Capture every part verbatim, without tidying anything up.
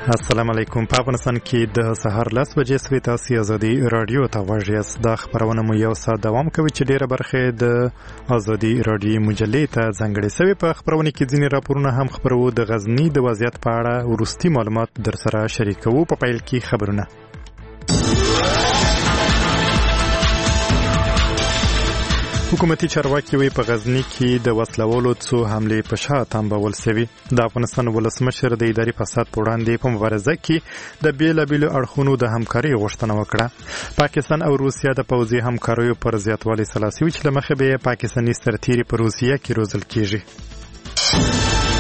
السلام علیکم. په افغانستان کې د سهار لس بجې سوي تاسو ازادي رادیو ته غوږ یاست. دا خبرونه مو یو ساعت دوام کوي چې ډیره برخه د ازادي رادیو مجلې ته ځانګړې شوی. په خبرونه کې ځینې راپورونه هم خبرو. د غزنی د وضعیت په اړه وروستي معلومات در سره شریکوو. په پیل کې خبرونه. حکومتي چارواکي وی په غزنی کې د وسلوالو څو حملې په شا تنبول شوي. د افغانستان ولسمشر د اداري فساد په وړاندې په مبارزه کې د بیلابیلو اړخونو د همکارۍ غوښتنه وکړه. پاکستان او روسیا د پوځي همکاریو پر زیاتوالي سلاسي چې له مخې به پاکستاني سرتیري په روسیا کې روزل کیږي.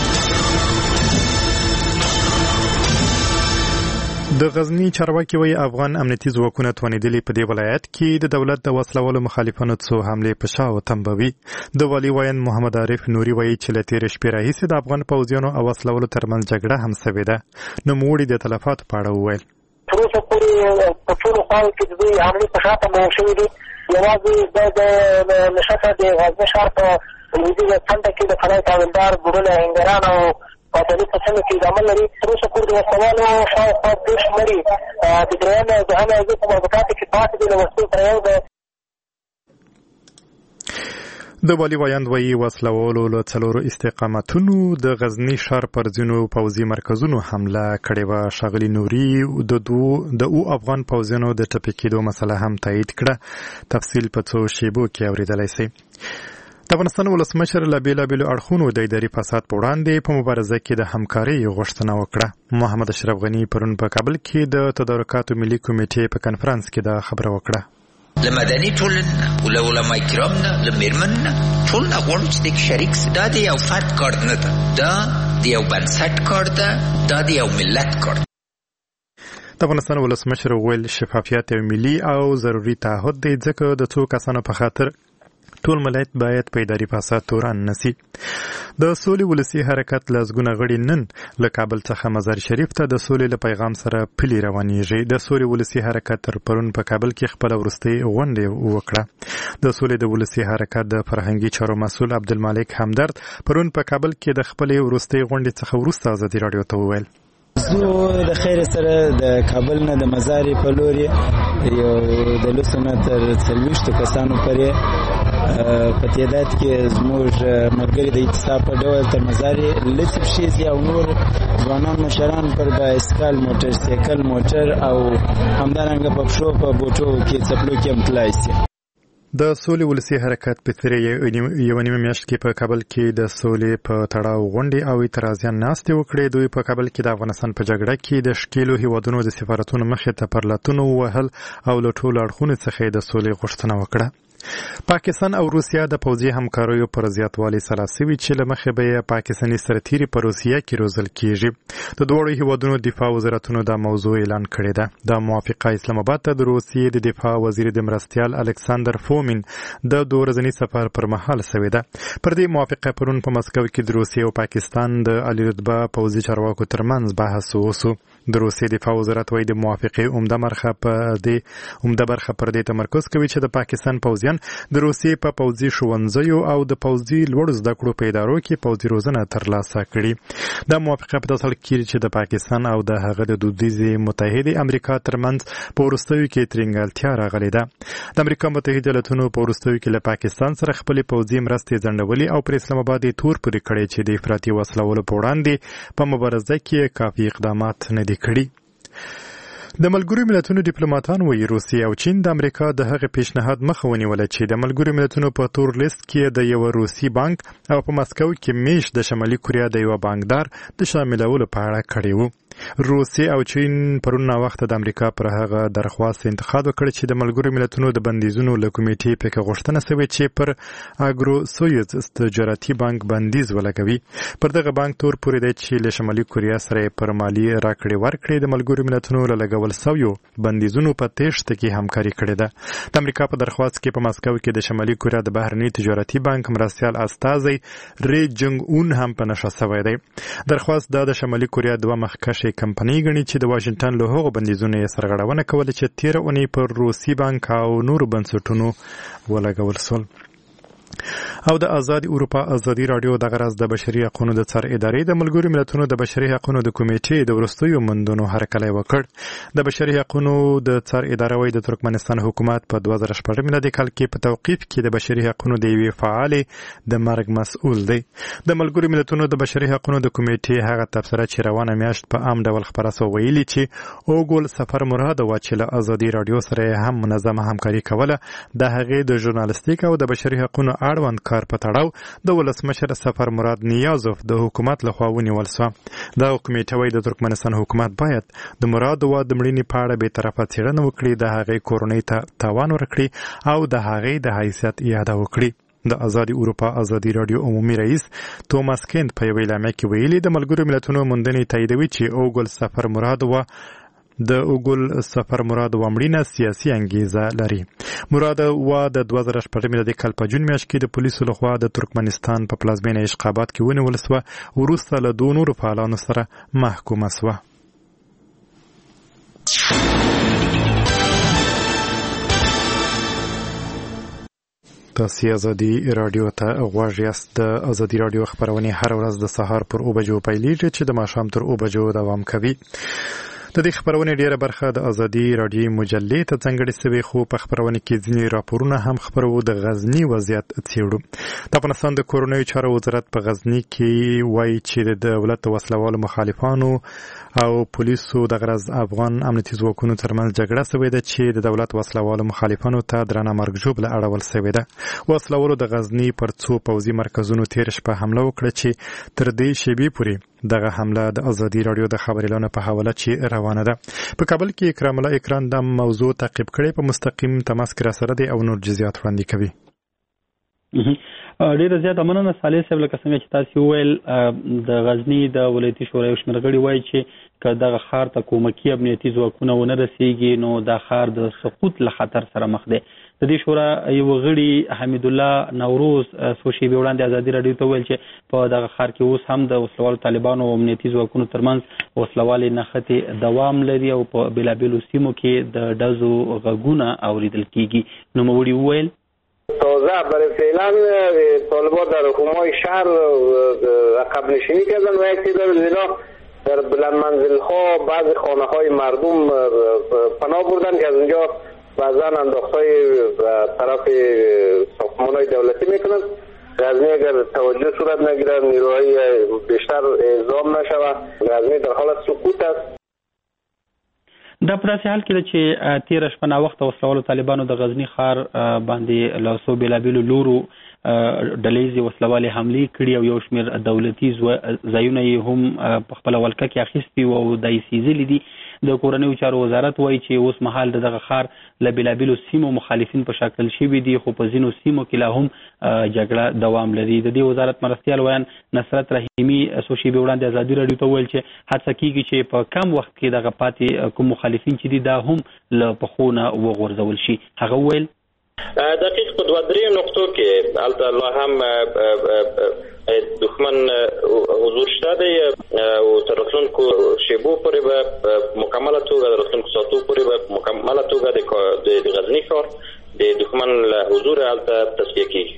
د غزنی چارواکي وی افغان امنیتي ځواکونه توانیدلي په دې ولایت کې د دولت د وسلوالو مخالفانو څو حملې په شا وتنبوي. د والي ویان محمد عارف نوري وی چې له تېرې شپې راهیسې د افغان پوځیانو او وسلوالو ترمنځ جګړه هم شوې ده. نوموړي د تلفاتو په اړه وویل. تر اوسه پورې په ټولو خواو کې د دوی حملې په شا تنبول شوي دي. یوازې د نښته د غزني ښار په لویدیځه څنډه کې د قلعه تاویلدار ګورونه هنګران او پاتلي په سیمه کې د عمل لري. تر اوسه پورې د وسلوالو شاوخوا دېرش مري د درېیم او دوهم حوزې په مربوطاتو کې پاتې دي. له وسلو سره یو دی. د والي ویاند وایي وسلوالو له څلورو استقامتونو د غزنی ښار پر ځینو پوځي مرکزونو حمله کړې وه. ښاغلي نوري د دوو د او افغان پوځیانو د ټپي کېدو مسله هم تایید کړه. تفصیل په څو شیبو کې اورېدلی شئ. د افغانستان ولسمشر له بیلابیلو اړخونو د اداري فساد په وړاندې په مبارزه کې د همکارۍ غوښتنه وکړه. محمد اشرف غني پرون په کابل کې د تدارکاتو ملي کمیټې په کنفرانس کې دا خبره وکړه. له مدني ټولنې او له علماء کرام نه له میرمن نه ټول غواړو چې د شریک سي. دا د یو فرد کار نه ده، دا د یو بنسټ کار ده، دا د یو ملت کار ده. د افغانستان ولسمشر ویل شفافیت یو ملي او ضروري تعهد دی ځکه د څو کسانو په خاطر ټول ملت باید په اداري فساد تورن نسی. د سولې ولسي حرکت لسګونه غړي نن له کابل څخه مزار شریف ته د سولې له پیغام سره پلي روانېږي. د سولې ولسي حرکت تر پرون په کابل کې خپله وروستۍ غونډه وکړه. د سولې د ولسي حرکت د فرهنګي چارو مسؤل عبدالمالک همدرد پرون په کابل کې د خپلې وروستۍ غونډې څخه وروسته ازادي راډیو ته وویل. زه د خیر سره د کابل نه د مزارې په لورې یو د لسو نه تر څلوېښتو کسانو پورې په تعداد کې زموږ ملګري د اتصاب په ډول تر مزارې لڅ پښې او نور ځوانان مشران پر بایسکل موټر سایکل موټر او همدارنګه په پښو په بوټو کې څپلو کې هم تلای شي. د سولې ولسي حرکت په تیرې یوه نیمه میاشت کې په کابل کې د سولې په تړاو غونډې او اعتراضیان ناستې وکړې. دوی په کابل کې د افغانستان په جګړه کې د ښکېلو هیوادونو د سفارتونو مخې ته پرلتونه ووهل او له ټولو اړخونو څخه د سولې غوښتنه وکړه. پاکستان او روسیا د پوځي همکاریو پر زیاتوالي سلا سوي چې له مخې به پاکستاني سرتیري په روسیا کې روزل کیږي. د دواړو هیوادونو دفاع وزارتونو دا موضوع اعلان کړې ده. د موافقه اسلام آباد ته د روسیې د دفاع وزیر د مرستیال الکساندر فومین د دوه ورځني سفر پر مهال شوې ده. پر دې موافقه پرون په مسکو کې د روسیې او پاکستان د عالی رتبه پوځي چارواکو ترمنځ بحث وشو. د روسیې دفاع وزارت وايي د موافقې عمده برخه په دې عمده برخه پر دې تمرکز کوي چې د پاکستان پوځیان د روسیې په پوځي ښوونځیو او د پوځي لوړو زده کړو په ادارو کې پوځي روزنه ترلاسه کړي. دا موافقه په داسې حال کې چې د پاکستان او د هغه د دودیزې متحدې امریکا ترمنځ په وروستیو کې ترنګلتیا راغلې ده. د امریکا متحده ایالتونو په وروستیو کې له پاکستان سره خپلې پوځي مرستې ځنډولې او پر اسلام آباد یې تور پورې کړی چې د افراطي وسلوالو په وړاندې په مبارزه کې کافي اقدامات نه دي کړي. د ملګرو ملتونو ډیپلوماټان وایي روسیه او چین د امریکا د هغه پیشنهاد مخه ونیوله چې د ملګرو ملتونو په تور لیست کې د یو روسي بانک او په مسکو کې میش د شمالي کوریا د یو بانکدار د شاملولو په اړه کړی وو. روسیه او چین پرون وخت د امریکا پر هغه درخواست انتقاد وکړ چې د ملګرو ملتونو د بندیزونو له کمیټې پکې غوښتنه شوې چې پر اګرو سویوز تجارتي بانک بندیز ولګوي. پر دغه بانک تور پورې دی چې له شمالي کوریا سره پر مالی راکړې ورکړې د ملګرو ملتونو له لګول شویو بندیزونو په تېښته کې همکاري کړې ده. د امریکا په درخواست کې په مسکو کې د شمالي کوریا د بهرني تجارتي بانک مرستیال استازی ری جنګ اون هم په نښه شوی دی. درخواست دا د شمالي کوریا دوه مخکښ کمپنۍ ګڼي چې د واشنګټن له هغو بندیزونو یې سرغړونه کوله چې تېره اونۍ پر روسي بانک او نورو بنسټونو ولګول شول. او د آزاد اروپا ازادي رادیو د غرض د بشري حقوقو د څار ادارې د ملګرو ملتونو د بشري حقوقو د کمیټې د ورستیو مندونو هرکلی وکړ د بشري حقوقو د څار ادارې وایي د ترکمنستان حکومت په دوه زره شپږ میلادي کال کې په توقیف کې د بشري حقوقو د یوې فعالې د مرګ مسؤل دی د ملګرو ملتونو د بشري حقوقو د کمیټې هغه تبصره چې روانه میاشت په عام ډول خبره سو ویلي چې اوګل سفر مراد و چې له ازادي رادیو سره هم منظمه همکاري کوله د هغې د ژورنالیستیک او د بشري حقوقو اړوند کار په تړاو د ولسمشر سفر مراد نیازوف د حکومت لخوا ونیول شو د کمیټې وایي د ترکمنستان حکومت باید د مراد و د مړینې په اړه به طرفه څېړنه وکړي د هغې کورنۍ ته تاوان ورکړي او د هغې د حیثیت یاده وکړي د آزادي اروپا ازادي رادیو عمومي رئیس توماس کینت په یوه اعلامیه کې ویلي د ملګرو ملتونو موندنې تاییدوي چې اوګل سفر مراد و د اوګل سفر مراد و مړینه سیاسي انګیزه لري مراد و د دوه زره شپږ میلادي کال په جون میاشت کې د پولیسو لخوا د ترکمنستان په پلازمینه اشقابات کې ونیول شوه وروسته له دوه نورو فعالانو سره محکومه شوه تاسو ازادي رادیو ته غواړئ یاست د ازادي رادیو خبرونه هر ورځ د سهار پر او بجو پیلېږي چې د ماښام تر او بجو دوام کوي د دې خبرونه ډیره برخه د ازادي رادیو مجلې ته څنګه شوی خو په خبرونه کې ځینې راپورونه هم خبرو د غزنی وضعیت څېړو د افغانستان د کورونیو چارو وزارت په غزنی کې وایي چې د دولت وسلوالو مخالفانو او پولیسو د غرض افغان امنیتي ځواکونو ترمنځ جګړه شوې ده چې د دولت وسلوالو مخالفانو ته درنه مرګ ژوبله اړول شوې ده وسلوالو د غزنی پر څو پوځي مرکزونو تیر شپه حمله وکړه چې تر دې شیبې پورې دغه حمله د ازادي رادیو د خبريالانو په حواله چې روانه ده په کابل کې اکرام الله اکرام د موضوع تعقیب کړي په مستقیم تماس کې سره دی او نور جزئیات وړاندې کوي ډیره زیاته مننه صالح صاحب لکه څنګه چې تاسو ویل د غزنی د ولایتي شورا یو شمېر غړي وایي چې که دغه ښار ته کومکي امنیتي ځواکونه ونه رسیږي نو دا ښار د سقوط له خطر سره مخ دی د دې شورا یو غړي حمید الله نوروز څو شېبې وړاندې ازادي رادیو ته ویل چې په دغه ښار کې اوس هم د وسلوالو طالبانو او امنیتي ځواکونو ترمنځ وسلوالې نښتې دوام لري او په بېلابېلو سیمو کې د ډزو غږونه اورېدل کېږي نوموړي وویل تازه برای فعلا طالبان در حومه شهر عقب نشینی کردن و یک تعداد زیرا در بلند منزل ها بعضی خانه های مردم پناه بردن که از اونجا بعضا انداخت های طرف ساختمان های دولتی میکنن غزنی اگر توجه صورت نگیرد نیروهای بیشتر اعزام نشود غزنی در حال سقوط است دا په داسې حال کې ده چې تېره شپه ناوخته وسلوالو طالبانو د غزني ښار باندې له څو بېلابېلو لورو ډلهیزې وسلوالې حملې کړي او یو شمېر دولتي ځایونه یې هم په خپله ولکه کې اخیستي وو او دا یې سیزلي دي د کورنیو چارو وزارت وایي چې اوس مهال د دغه ښار له بېلابېلو سیمو مخالفین په شاکل شوي دي خو په ځینو سیمو کې لا هم جګړه دوام لري د دې وزارت مرستیال ویان نصرت رحیمي څو شېبې وړاندې ازادي راډیو ته وویل چې هڅه کېږي چې په کم وخت کې دغه پاتې کوم مخالفین چې دي دا هم له پښو نه وغورځول شي هغه وویل دقیق په دوه درې نقطو کې هلته لا هم دښمن حضور شته دی او تر راتلونکو شیبو پورې به مکمله توګه د راتلونکو ساعتو پورې به مکمله توګه د غزني ښار د دښمن له حضور هلته تصفیه کېږي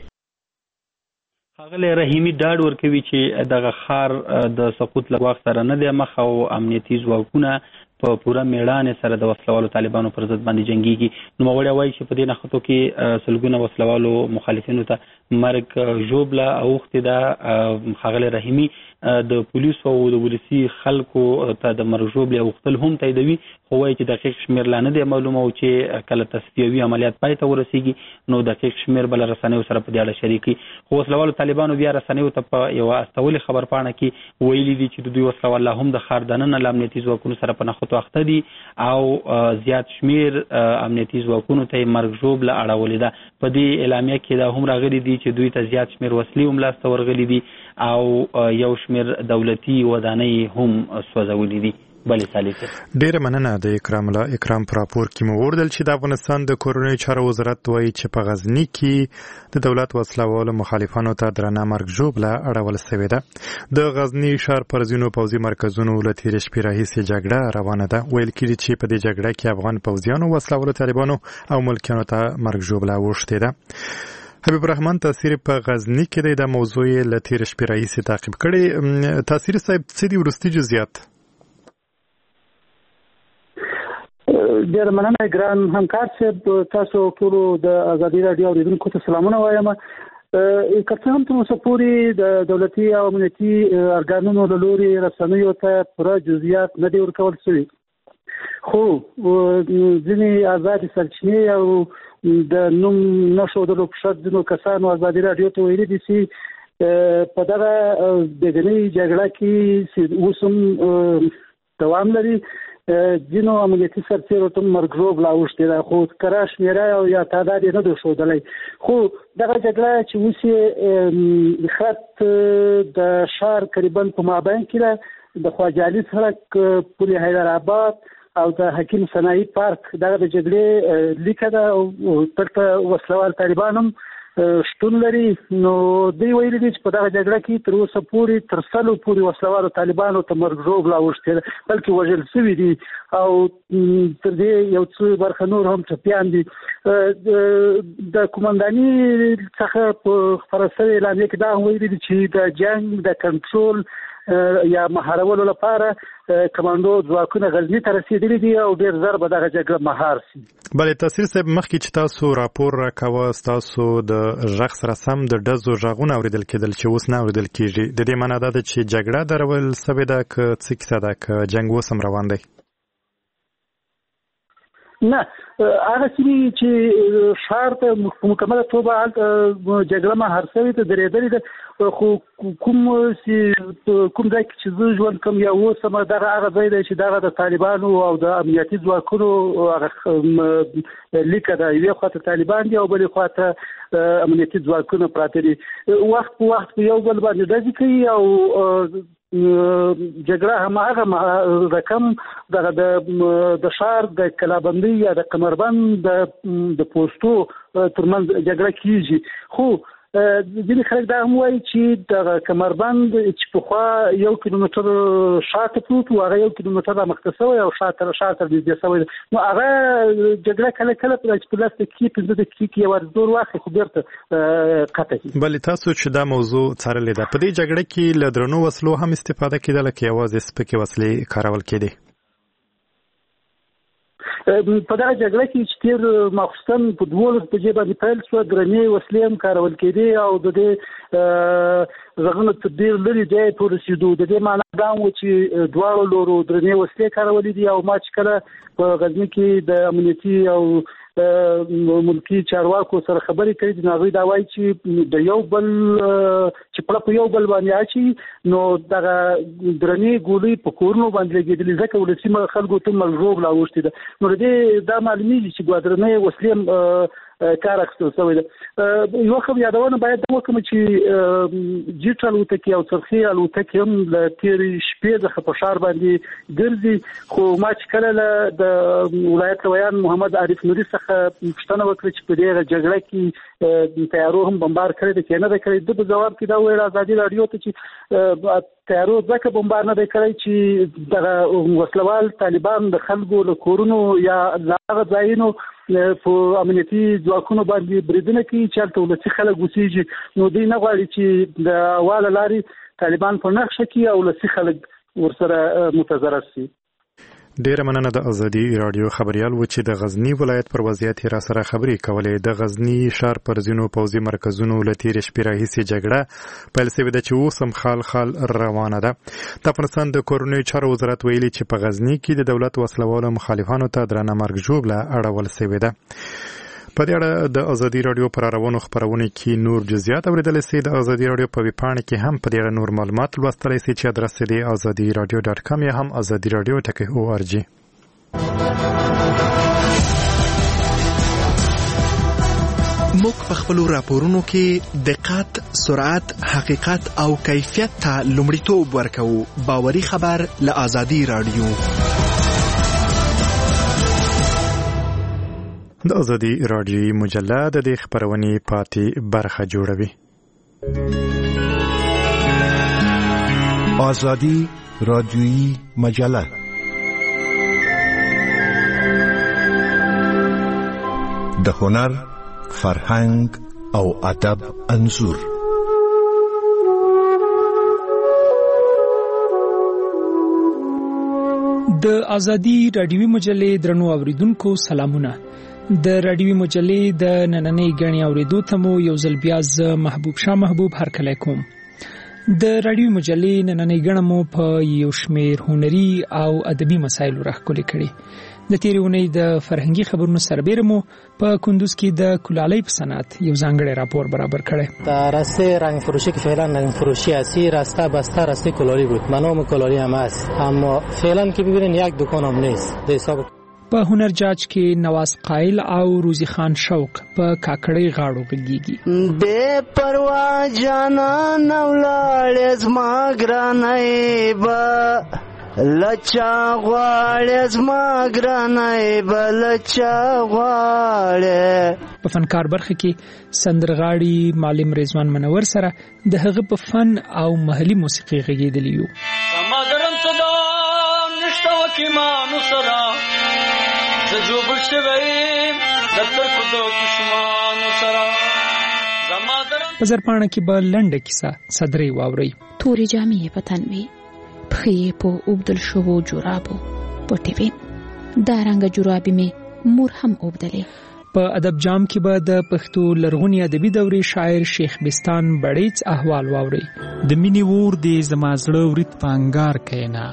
ښاغلی رحیمي ډاډ ورکوي چې دغه ښار د سقوط له ګواښ سره نه دی مخ او امنیتي ځواکونه په پوره میړانې سره د وسلوالو طالبانو پر ضد باندې جنګیږي نوموړی وایي چې په دې نښتو کې سلګونه وسلوالو مخالفینو ته مرګ ژوبله اوښتې ده ښاغلی رحیمي د پولیسو او د ولسي خلکو ته د مرګ ژوبلې اوښتل هم تاییدوي خو وایي چې دقیق شمېر لا نه دی معلومه او چې کله تصفیوي عملیات پای ته ورسیږي نو دقیق شمېر به له رسنیو سره په دې اړه شریک کړي خو وسلوالو طالبانو بیا رسنیو ته په یوه استولې خبرپاڼه کې ویلي دي چې د دوی وسلوال لا هم د ښار دننه له امنیتي ځواکونو سره په نښتو اخته دي او زیات شمېر امنیتي ځواکونو ته یې مرګ ژوبله اړولې ده په دې اعلامیه کې دا هم راغلي دي چې دوی ته زیات شمېر وسلې هم لاسته ورغلي دي او یو شمېر دولتي ودانۍ هم سوځولي دي بلې صالح ډیره مننه د اکرام الله اکرام پر راپور کې مو وردل چې د افغانستان د کورنیو چارو وزارت وایي چې په غزنی کې د دولت وسلوالو مخالفانو ته درنه مرګ ژوبله اړول شوې ده د غزنی ښار پر ځینو پوځي مرکزونو له تېرې شپې راهیسې جګړه روانه ده ویل کېږي چې په دې جګړه کې افغان پوځیانو وسلوالو طالبانو او ملکیانو ته مرګ ژوبله اوښتې ده حبیب الرحمن تاثیر په غزنی کې د موضوع له تیر شپې راهیسې تعقیب کړی. تاثیر صاحب څه دي وروستي جزئیات؟ ډېر مننه ګران همکار صاحب، تاسو ټولو د ازادي راډیو اوریدونکو ته سلامونه وایم. که څه هم تر اوسه پورې د دولتي او امنیتي ارګانونو له لوري رسنیو ته پوره جزئیات نه دي ورکول شوي، خو ځینې ازادې سرچینې او د نوم نه ښودلو په شرط ځینو کسانو ازادي راډیو ته ویلي دي چې په دغه بېګنۍ جګړه کې چې اوس هم دوام لري ځینو امنیتي سرتېرو ته مرګ ژوبله اوښتې ده، خو کره شمېره او یا تعداد یې نه دی ښودلی. خو دغه جګړه چې اوس یې خط د ښار قریبا په مابین کې ده، د خواجه علي سړک پل حیدرآباد او د حکیم صنایي پارک دغه د جګړې لیکه ده او دلته وسلوال طالبان هم شتون لري. نو دوی ویلي دي چې په دغه جګړه کې تر اوسه پورې تر سلو پورې وسلوالو طالبانو ته مرګ ژوبله اوښتې ده، بلکې وژل شوي دي او تر دې یو څو برخه نور هم ټپیان دي. د قومنداني څخه په خپره شوې اعلامیه کې دا هم ویلي دي چې د جنګ د کنټرول یا مهارولو لپاره کمانډو ځواکونه غزني ته رسیدلي دي او ډېر ژر به دغه جګړه مهار شي. بلې تاثیر صاحب، مخکې چې تاسو راپور راکاوه ستاسو د غږ سره سم د ډزو غږونه اورېدل کېدل چې اوس نه اورېدل کېږي، د دې معنا دا ده چې جګړه درول سوې ده که څه کیسه ده، که جنګ اوس هم روان دی؟ نه، هغه سیمې چې ښار ته په مکمله توګه هلته جګړه مهار شوې ده، درېدلې ده، خو کوم کوم ځای کې چې زه ژوند کوم یا اوس هم دغه هغه ځای دی چې دغه د طالبانو او د امنیتي ځواکونو هغه لیکه ده، یوې خواته طالبان دي او بلې خواته امنیتي ځواکونه پراته دي، وخت په وخت په یو بل باندې ډزې کوي او جګړه هماغه رقم دغه د ښار د کلابندۍ یا د کمربند د پوستو ترمنځ جګړه کیږي. خو ځینې خلک دا هم وایي چې دغه کمربند چې پخوا یو کیلومتر شاته پروت و هغه یو کیلومتر رامخته شوی او شاته شاته نږدې شوی دی، نو هغه جګړه کله کله چې په لس دقیقې پنځه دقیقې کې یو زور واخلي خو بېرته قطع کړي. بلې تاسو چې دا موضوع څارلې ده، په دې جګړه کې له درنو وسلو هم استفاده کېدله که یوازې سپکې وسلې کارول کېدې؟ په دغه جګړه کې چې تېر ماخوستن په دولس بجې باندې پیل شوه، درنې وسلې هم کارول کېدې او د دې غږونه تر ډېر لرې ځای پورې رسېدو. د دې معنا دا هم و چې دواړو لورو درنې وسلې کارولې دي او ما چې کله په غزني کې د امنیتي او ملکی چارواکو سره خبرې کوي، د هغوی دا وایي چې د یو بل چې پړه په یو بل باندې اچي نو دغه درنې ګولۍ په کورونو باندې لګېدلې، ځکه ولسي خلکو ته مرګ ژوبله اوښتې ده. نو د دې دا معلومیږي چې ګوا درنې وسلې هم کار اخیستل شوی ده. یوه خبره یادونه باید وکړم چې جیټ الوتکې او څرخي الوتکې هم له تېرې شپې څخه په ښار باندې ګرځي، خو ما چې کله له د ولایت رویان محمد عارف نوري څخه پوښتنه وکړه چې په دې جګړه کې تیارو هم بمبار کړی دی که نه دی کړی، ده په ځواب کې دا وویل ازادي راډیو ته چې تیارو ځکه بمبار نه دی کړی چې دغه وسلوال طالبان د خلکو له کورونو یا له هغه ځایونو په امنیتي ځواکونو باندې بریدونه کوي چې هلته ولسي خلک اوسېږي، نو دوی نه غواړي چې د واله لارې طالبان په نښه کړي او ولسي خلک ورسره متضرر شي. ډیره مننه د ازادي راډیو خبريال و چې د غزنی ولایت پر وضعیت را سره خبرې کولې. د غزنی ښار پر ځینو پوځي مرکزونو له تېرې شپې راهیسې جګړه پیل شوې ده چې اوس هم خال خال روانه ده. د افغانستان د کورنیو چارو وزارت ویلي چې په غزنی کې د دولت وسلوالو مخالفانو ته درنه مرګ ژوبله اړول شوې ده. په دې اړه د ازادي راډیو پر روانو خبرونه کې نور جزئیات اوریدل شي. د ازادي راډیو په ویبپاڼه کې هم په دې اړه نور معلومات لوستلی شي چې ادرس دی ازادي راډیو ډاټ کام یا هم ازادي راډیو ټکی او ار جی. موږ په خپل راپورونو کې دقت، سرعت، حقیقت او کیفیت ته لومړیتوب ورکوو. باوري خبر له ازادي راډیو. د ازادي راډیوي مجله د دې خبرونې پاتې برخه جوړوي. ازادي راډیوي مجله د هنر، فرهنګ او ادب انځور. د ازادي رادیوي مجلې درنو اوریدونکو سلامونه. د رادیوي مجلې د نننۍ غني اوریدو ته مو یو ځل بیا ز محبوب شاه محبوب هرکلی کوم. د رادیوي مجلې نننۍ غنه مو په یو شمېر هنري او ادبي مسایلو راخولې کړي. د تیرې اونۍ د فرهنګي خبرونو سربېره مو په کندوز کې د کلالۍ په صنعت یو ځانګړی راپور برابر کړی. در راسته رنگ فروشی که فعلا رنگ فروشی هستی راسته بسته راسته کلالی بود، منام کلالی هم هست، اما فعلا که ببینین یک دکان هم نیست. د حساب په هنرجاج کې نواز قایل او روزی خان شوق په کاکړۍ غاړو غږیږي. بے پروا جانا نولاړې زما ګرانې با لچا غواړې زما ګرانې با لچا غواړې. په فنکار برخه کې سندرغاړي معلم رضوان منور سره د هغه په فن او محلي موسیقي غږیدلی یو. ما درم صدا نشته وکي ما نو سره زجوبل شویم د ترکو د دشمانو سره زما درم. په زرپاڼه کې به لنډه کیسه صدرې واوري. تورې جامې په تن وي، پښې په اوبدل شوو جورابو پټې وي، دا رنګه جورابې مې مور هم اوبدلې. په ادب جام کې به د پښتو لرغونی ادبي دورې شاعر شیخ بستان بړیڅ احوال واوري. د مینې ور دې زما زړه ورید پانګار کینا،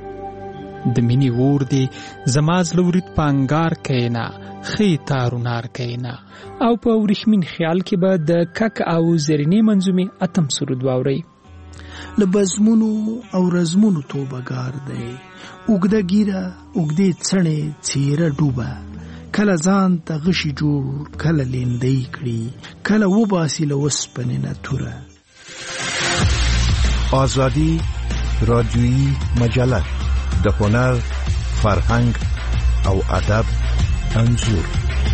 د مینې ور دې زما زړه ورید پانګار کینا، خې تارونار کینا. او په ورښمین خیال کې به د کک او زرینې منظومې اتم سرود واوري. لبزمونو او رزمونو توبګار دی، اوږده ګیره اوږدې څڼې څیره ډوبه، کله ځان ته غشي جوړ کله لیندۍ کړي، کله وباسي له وسپنې نه توره. آزادی رادیویی مجله د هنر، فرهنګ او ادب انځور.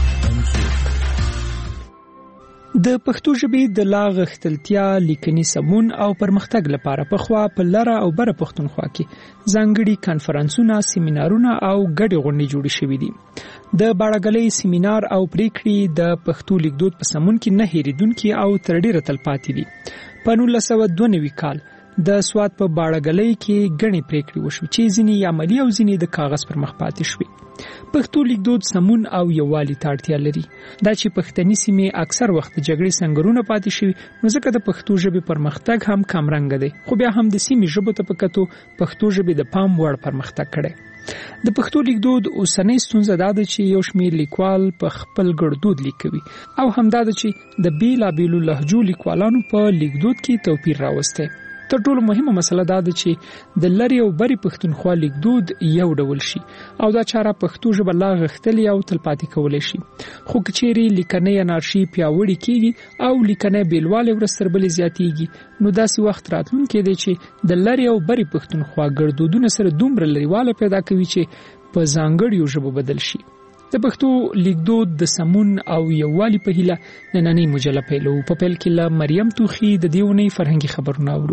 د پښتو ژبې د لا غښتلتیا، لیکني سمون او پرمختګ لپاره پخوا په لره او بره پښتونخوا کې ځانګړي کانفرنسونه، سیمینارونه او ګډې غونډې جوړې شوې دي. د باړګلۍ سیمینار او پریکړې د پښتو لیکدود په سمون کې نه هېریدونکي او تر ډېره تلپاتې دي. په نولس سوه دوه نوي کال د سوات په باړګلۍ کې ګڼې پریکړې وشوې چې ځینې یې عملي او ځینې د کاغذ پر مخ پاتې شوې. پښتو لیکدود سمون او یووالي ته اړتیا لري. دا چې پښتني سیمې اکثر وخت د جګړې سنګرونه پاتې شوي، نو ځکه د پښتو ژبې پرمختګ هم کمرنګه دی. خو بیا هم د سیمې ژبو ته په کتو پښتو ژبې د پام وړ پرمختګ کړی. د پښتو لیکدود اوسنۍ ستونزه دا ده چې یو شمېر لیکوال په خپل ګړدود لیکوي، او همدا ده چې د بیلابیلو لهجو لیکوالانو په لیکدود کې توپیر راوستی. تر ټولو مهمه مسله دا ده چې د لرې او بري پښتونخوا لیکدود یو ډول شي، او دا چاره پښتو ژبه لا غښتلې او تلپاتې کولی شي. خو که چیرې لیکنۍ انارشي پیاوړې کېږي او لیکنۍ بیلوالی ورځ تر بلې زیاتېږي، نو داسې وخت راتلونکی دی چې د لرې او بري پښتونخوا ګړدودونه سره دومره لرېوالی پیدا کوي چې په ځانګړیو ژبو بدل شي. د پښتو لیکدود د سمون او یووالي په هیله نننۍ مجله پیلو. په پیل کې له مریم توخي د دې اونۍ فرهنګي خبرونه اورو.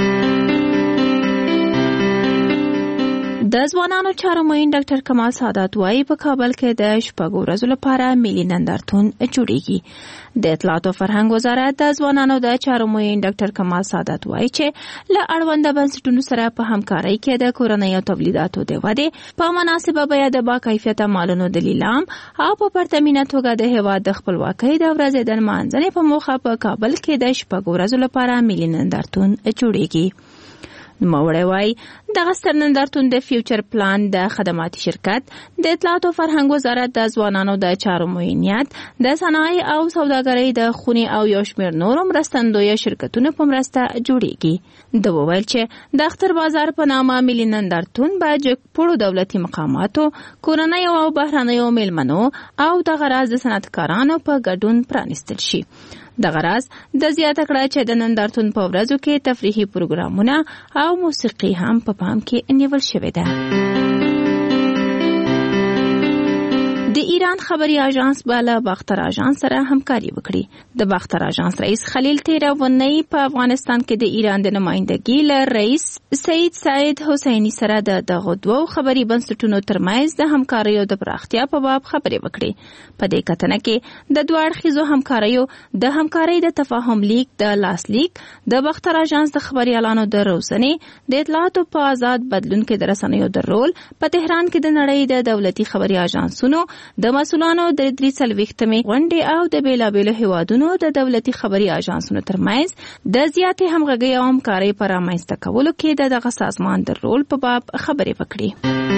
د ځوانانو چارو معین ډاکټر کمال سادات وايي په کابل کې د شپږو ورځو لپاره ملي نندارتون جوړیږي. د اطلاعات او فرهنګ وزارت د ځوانانو د چارو معین ډاکټر کمال سادات وايي چې له اړونده بنسټونو سره په همکارۍ کې د کورنۍ او تولیداتو د ودې په مناسبه بیه د با کیفیته مالونو د لیلام او په پرتمینه توګه د هیواد د خپلواکۍ د ورځې د نمانځنې په موخه په کابل کې د شپږو ورځو لپاره ملي نندارتون جوړیږي. نوموړی وایي دغه ستر نندارتون د فیوچر پلان د خدماتي شرکت، د اطلاعات او فرهنګ وزارت د ځوانانو د چارو معینیت، د صنایع او سوداګرۍ د خونې او یو شمېر نورو مرستندویه شرکتونو په مرسته جوړیږي. د وویل چې د اختر بازار په نامه ملي نندارتون به جګپوړو دولتي مقاماتو، کورنیو او بهرنیو میلمنو او دغه راز د صنعتکارانو په ګډون پرانیستل شي. دغه راز د زیاته کړه چې د نندارتون په ورځو کې تفریحي پروګرامونه او موسیقي هم په پام کې نیول شوې ده. د ایران خبري اژانس بالا باختر اژانس سره همکاري وکړي. د باختر اژانس رئیس خلیل تیراونی په افغانستان کې د ایران د نمائندګۍ له رئیس سید سعید حسینی سره د دغه دوو خبري بنسټونو ترمنځ د همکاریو د پراختیا په باب خبرې وکړي. په دې کتنه کې د دوه اړخیزو همکاریو د همکارۍ د تفاهم لیک د لاس لیک د باختر اژانس د خبريالانو د روزنې د اطلاعاتو په آزاد بدلون کې د رسنیو د رول په تهران کې د نړۍ د دولتي خبري اژانسونو د مسؤلانو د درې څلوېښتمې غونډې او د بیلابیلو هیوادونو د دولتي خبري اژانسونو ترمنځ د زیاتې همغږۍ او همکارۍ په رامنځته کولو کې د دغه سازمان د رول په باب خبرې وکړي.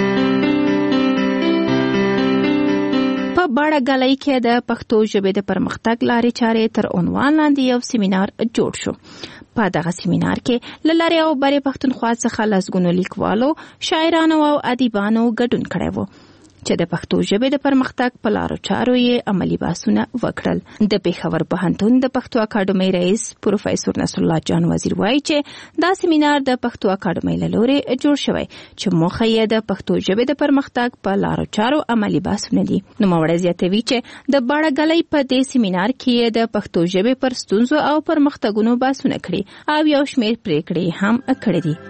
په باړه ګلۍ کې د پښتو ژبې د پرمختګ لارې چارې تر عنوان لاندې یو سیمینار جوړ شو. په دغه سیمینار کې له لارې او برې پښتونخوا څخه لسګونو لیکوالو، شاعرانو او ادیبانو ګډون کړی و چې د پښتو ژبې د پرمختګ په لارو چارو یې عملي بحثونه وکړل. د پېښور پوهنتون د پښتو اکاډمۍ رئیس پروفیسور نصر الله جان وزیر وایي چې دا سیمینار د پښتو اکاډمۍ له لورې جوړ شوی چې موخه یې د پښتو ژبې د پرمختګ په لارو چارو عملي بحثونه دي. نوموړی زیاتوي چې د باړه ګلۍ په دې سیمینار کې د پښتو ژبې پر ستونزو او پرمختګونو بحثونه کړي او یو شمېر پریکړې هم کړې دي.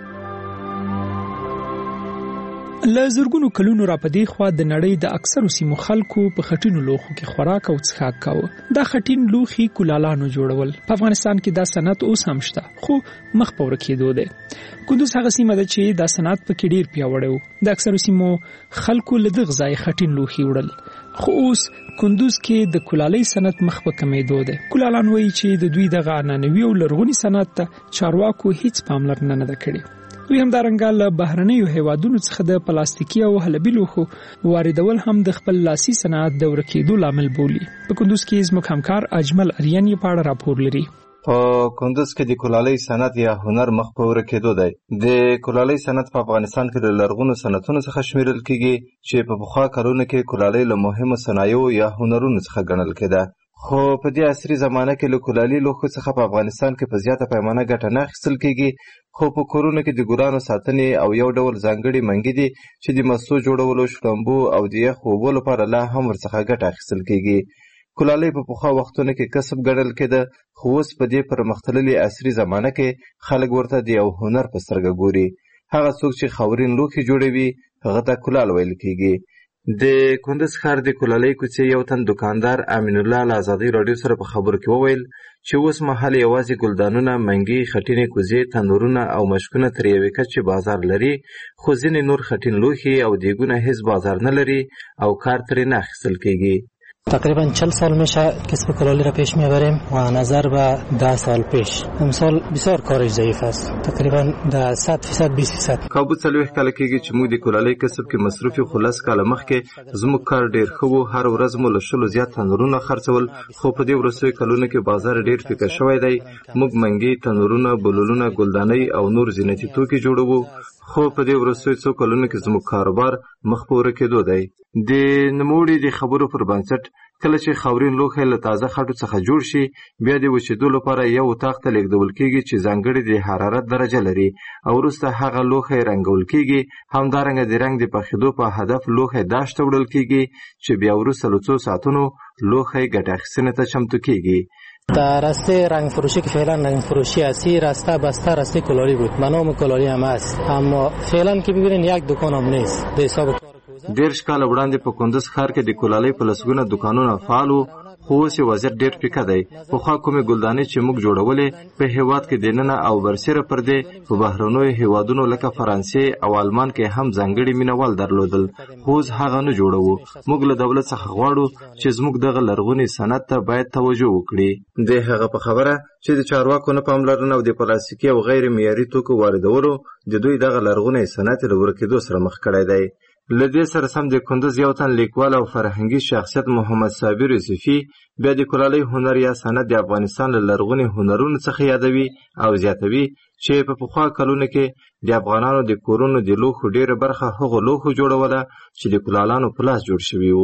له زرګونو کلونو را پدې خوا د نړۍ د اکثرو سیمو خلکو په خټینو لوښو کې خوراک او څښاک کاوه. دا خټین لوښي کولالانو جوړول. په افغانستان کې دا صنعت اوس هم شته، خو مخ په ورکېدو دی. کندوز هغه سیمه ده چې دا صنعت پکې ډیر پیاوړی و. د اکثرو سیمو خلکو له دغه ځای خټین لوښي وړل، خو اوس کندوز کې د کولالۍ صنعت مخ په کمېدو دی. کولالان وایي چې د دوی دغه عنعنوي او لرغوني صنعت ته چارواکو هیڅ پاملرنه نه ده کړې. دوی همدارنګه له بهرنیو هیوادونو څخه د پلاستیکي او حلبي لوښو واردول هم د خپل لاسي صنعت د ورکېدو لامل بولي. په کندوز کې زموږ همکار اجمل اریان یې په اړه راپور لري. په کندوز کې د کولالۍ صنعت یا هنر مخ په ورکېدو دی. د کولالۍ صنعت په افغانستان کې د لرغونو صنعتونو څخه شمیرل کېږي چې په پخوا کلونو کې کولالۍ له مهمو صنایعو یا هنرونو څخه ګڼل کېده. خو په دې عصري زمانه کې له کولالي لوښو څخه په افغانستان کې په زیاته پیمانه ګټه نه اخیستل کېږي، خو په کورونو کې د ګلانو ساتنې او یو ډول ځانګړي منګي دي چې د مسو جوړولو، شړومبو او د یخ اوبو لپاره لا هم ورڅخه ګټه اخیستل کېږي. کولالۍ په پخوا وختونو کې کسب ګڼل کېده، خو اوس په دې پرمختللې عصري زمانه کې خلک ورته د یو هنر په سترګه ګوري. هغه څوک چې خاورین لوښي جوړوي هغه ته کولال ویل کېږي. د کندوز ښار د کولالۍ کوڅې یو تن دکاندار امین الله له ازادۍ راډیو سره په خبرو کې وویل چې اوس مهال یوازې ګلدانونه، منګي، خټینې کوزې، تنورونه او مشکونه تر یوې کچې بازار لري، خو ځینې نور خټین لوښي او دیګونه هیڅ بازار نه لري او کار ترې نه اخیستل کېږي. تقریبا چل سال میشه کسب کلالی را پیش میبریم و نظر به ده سال پیش امسال بسیار کارش ضعیف است، تقریبا ده صد فیصد بیست فیصد. کابو څلوېښت کاله کېږي چې موږ د کولالۍ کسب کې مصروف یو، خو لس کاله مخکې زموږ کار ډېر ښه و. هر ورځ مو له شلو زیات تنورونه خرڅول، خو په دې وروستیو کلونو کې بازار ډېر پیکه شوی دی. موږ منګي، تنورونه، بلولونه، ګلدانۍ او نور زینتي توکي جوړوو، خو په دې وروستیو څو کلونو کې زموږ کاروبار مخ په ورکېدو دی. د نوموړي د خبرو پر بنسټ کله چې خاورین لوښی له تازه خټو څخه جوړ شي، بیا د وچېدو لپاره یو اتاق ته لیږدول کېږي چې ځانګړې د حرارت درجه لري او وروسته هغه لوښی رنګول کېږي. همدارنګه د رنګ د پخېدو په هدف لوښی داش ته وړل کېږي چې بیا وروسته له څو ساعتونو لوښی ګټه اخیستنې ته چمتو کېږي. در راسته رنگ فروشی که فعلا رنگ فروشی هستی، راسته بسته راسته کلالی بود، به نام کلالی هم هست، اما فعلا که ببینین یک دکان هم نیست. به حساب دېرش کاله وړاندې په کندوز ښار کې د کولالۍ په لسګونه دکانونه فعال وو، خو اوس یې وضعیت ډېر پیکه دی. پخوا کومې ګلدانۍ چې موږ جوړولې په هېواد کې دننه او برسېره پردې په بهرنیو هېوادونو لکه فرانسې او آلمان کې هم ځانګړي مینوال درلودل، خو اوس هغه نه جوړوو. موږ له دولت څخه غواړو چې زموږ دغه لرغوني صنعت ته باید توجه وکړي. د هغه په خبره چې د چارواکو نه پاملرنه او د پلاستیکي او غیر معیاري توکو واردولو د دوی دغه لرغونی صنعت له ورکېدو سره مخ کړی دی. له دې سره سم د کندوز یو تن لیکوال او فرهنګي شخصیت محمد صابر یوسفي بیا د کولالۍ هنر یا صنعت د افغانستان له لرغوني هنرونو څخه یادوي او زیاتوي چې په پخوا کلونو کې د افغانانو د کورونو د لوښو ډېره برخه هغو لوښو جوړوله چې د کولالانو په لاس جوړ شوي وو.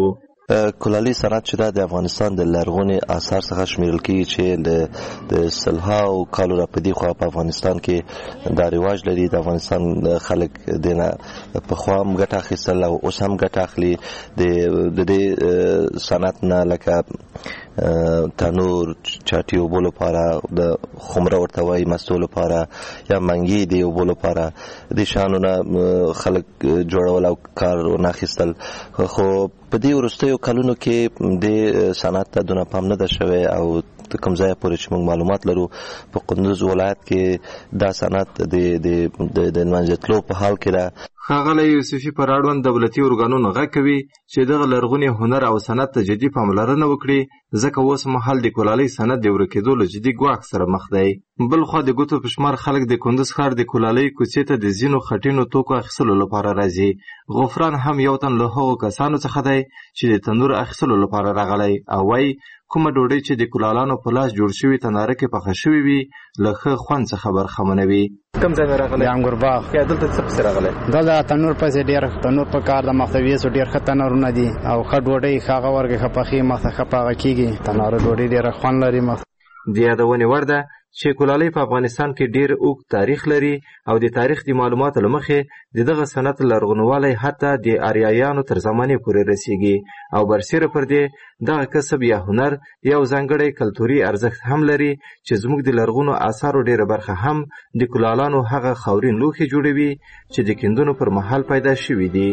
کلالي صنعت چې دا د افغانستان د لرغوني آثار څخه شمیرل کیږي چې د سلهاو کالو را پدې خو په افغانستان کې دا رواج لري. د افغانستان خلک دنه په خوا هم ګټه اخیستل او اوس هم ګټه اخلي د دې صنعت نه، لکه تنور، چاټي اوبو لپاره، د خمره ورته وایي مستو لپاره، یا منګي دی اوبو لپاره، د شانونه خلک جوړول او کار ونه اخیستل. خو په دې وروستیو کلونو کې د صنعت ته دونه پام نه ده شوی او د کوم ځای پورې چې موږ معلومات لرو په کندوز ولایت کې دا صنعت د د منځتلو په حال کې ده. ښاغلی یوسفي پر اړوند دولتي ارګانونو غږ کوي چې دغه لرغوني هنر او صنعت ته جدي پاملرنه وکړي، ځکه اوس مهال د کلالۍ صنعت د ورکېدو له جدي ګواښ سره مخ دی. بل خوا د ګوتو په شمار خلک د کندوز ښار د کلالۍ کوڅې ته د ځینو خټینو توکو اخیستلو لپاره راځي. غفران هم یو تن له هغو کسانو څخه دی چې د تنور اخیستلو لپاره راغلی او وایي کومه ډوډۍ چې د کلالانو په لاس جوړ شوي تناره کې پخه شوې وي له ښه خوند څخه برخمنه وي. کوم ځای نه راغلی؟ د انګور باغ. دلته څه پسې راغلی؟ دلته تنور پسې ډېر تنور په کار د مختویسو ډېر ښه تنورونه دي او ښه ډوډۍ ښه هغه ورکې ښه پخې مخته ښه پاغه کېږي. تناره ډوډۍ ډېره خوند لري. د یادونې وړ ده چې کلالۍ په افغانستان کې ډېر اوږد تاریخ لري او د تاریخ د معلوماتو له مخې د دغه صنعت لرغونوالی حتی د آریایانو تر زمانې پورې رسیږي او برسېره پر دې دغه کسب یا هنر یو ځانګړی کلتوري ارزښت هم لري چې زموږ د لرغونو آثارو ډېره برخه هم د کلالانو هغه خاورین لوښي جوړوي چې د کیندنو پر مهال پیدا شوي دي.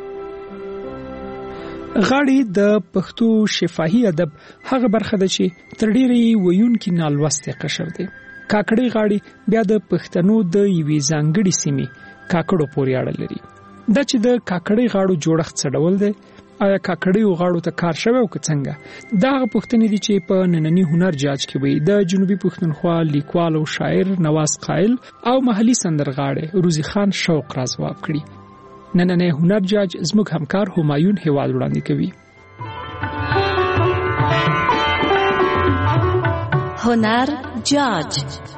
غاړې د پښتو شفاهي ادب هغه برخه ده چې تر ډېرې ویونکي نالوستې قشر دی. کاکړۍ غاړې بیا د پښتنو د یوې ځانګړې سیمې کاکړو پورې اړه لري. دا چې د کاکړۍ غاړو جوړښت څه ډول دی، آیا کاکړیو غاړو ته کار شوی او که څنګه؟ دا هغه پوښتنې دي چې په ننني هنر جاج کې وي د جنوبي پښتونخوا لیکوال او شاعر نواز قائل او محلي سندرغاړی روزي خان شوق را ځواب کړي. نننی هنر جاج زموږ همکار همایون هیواد وړاندې کوي. هنر جاج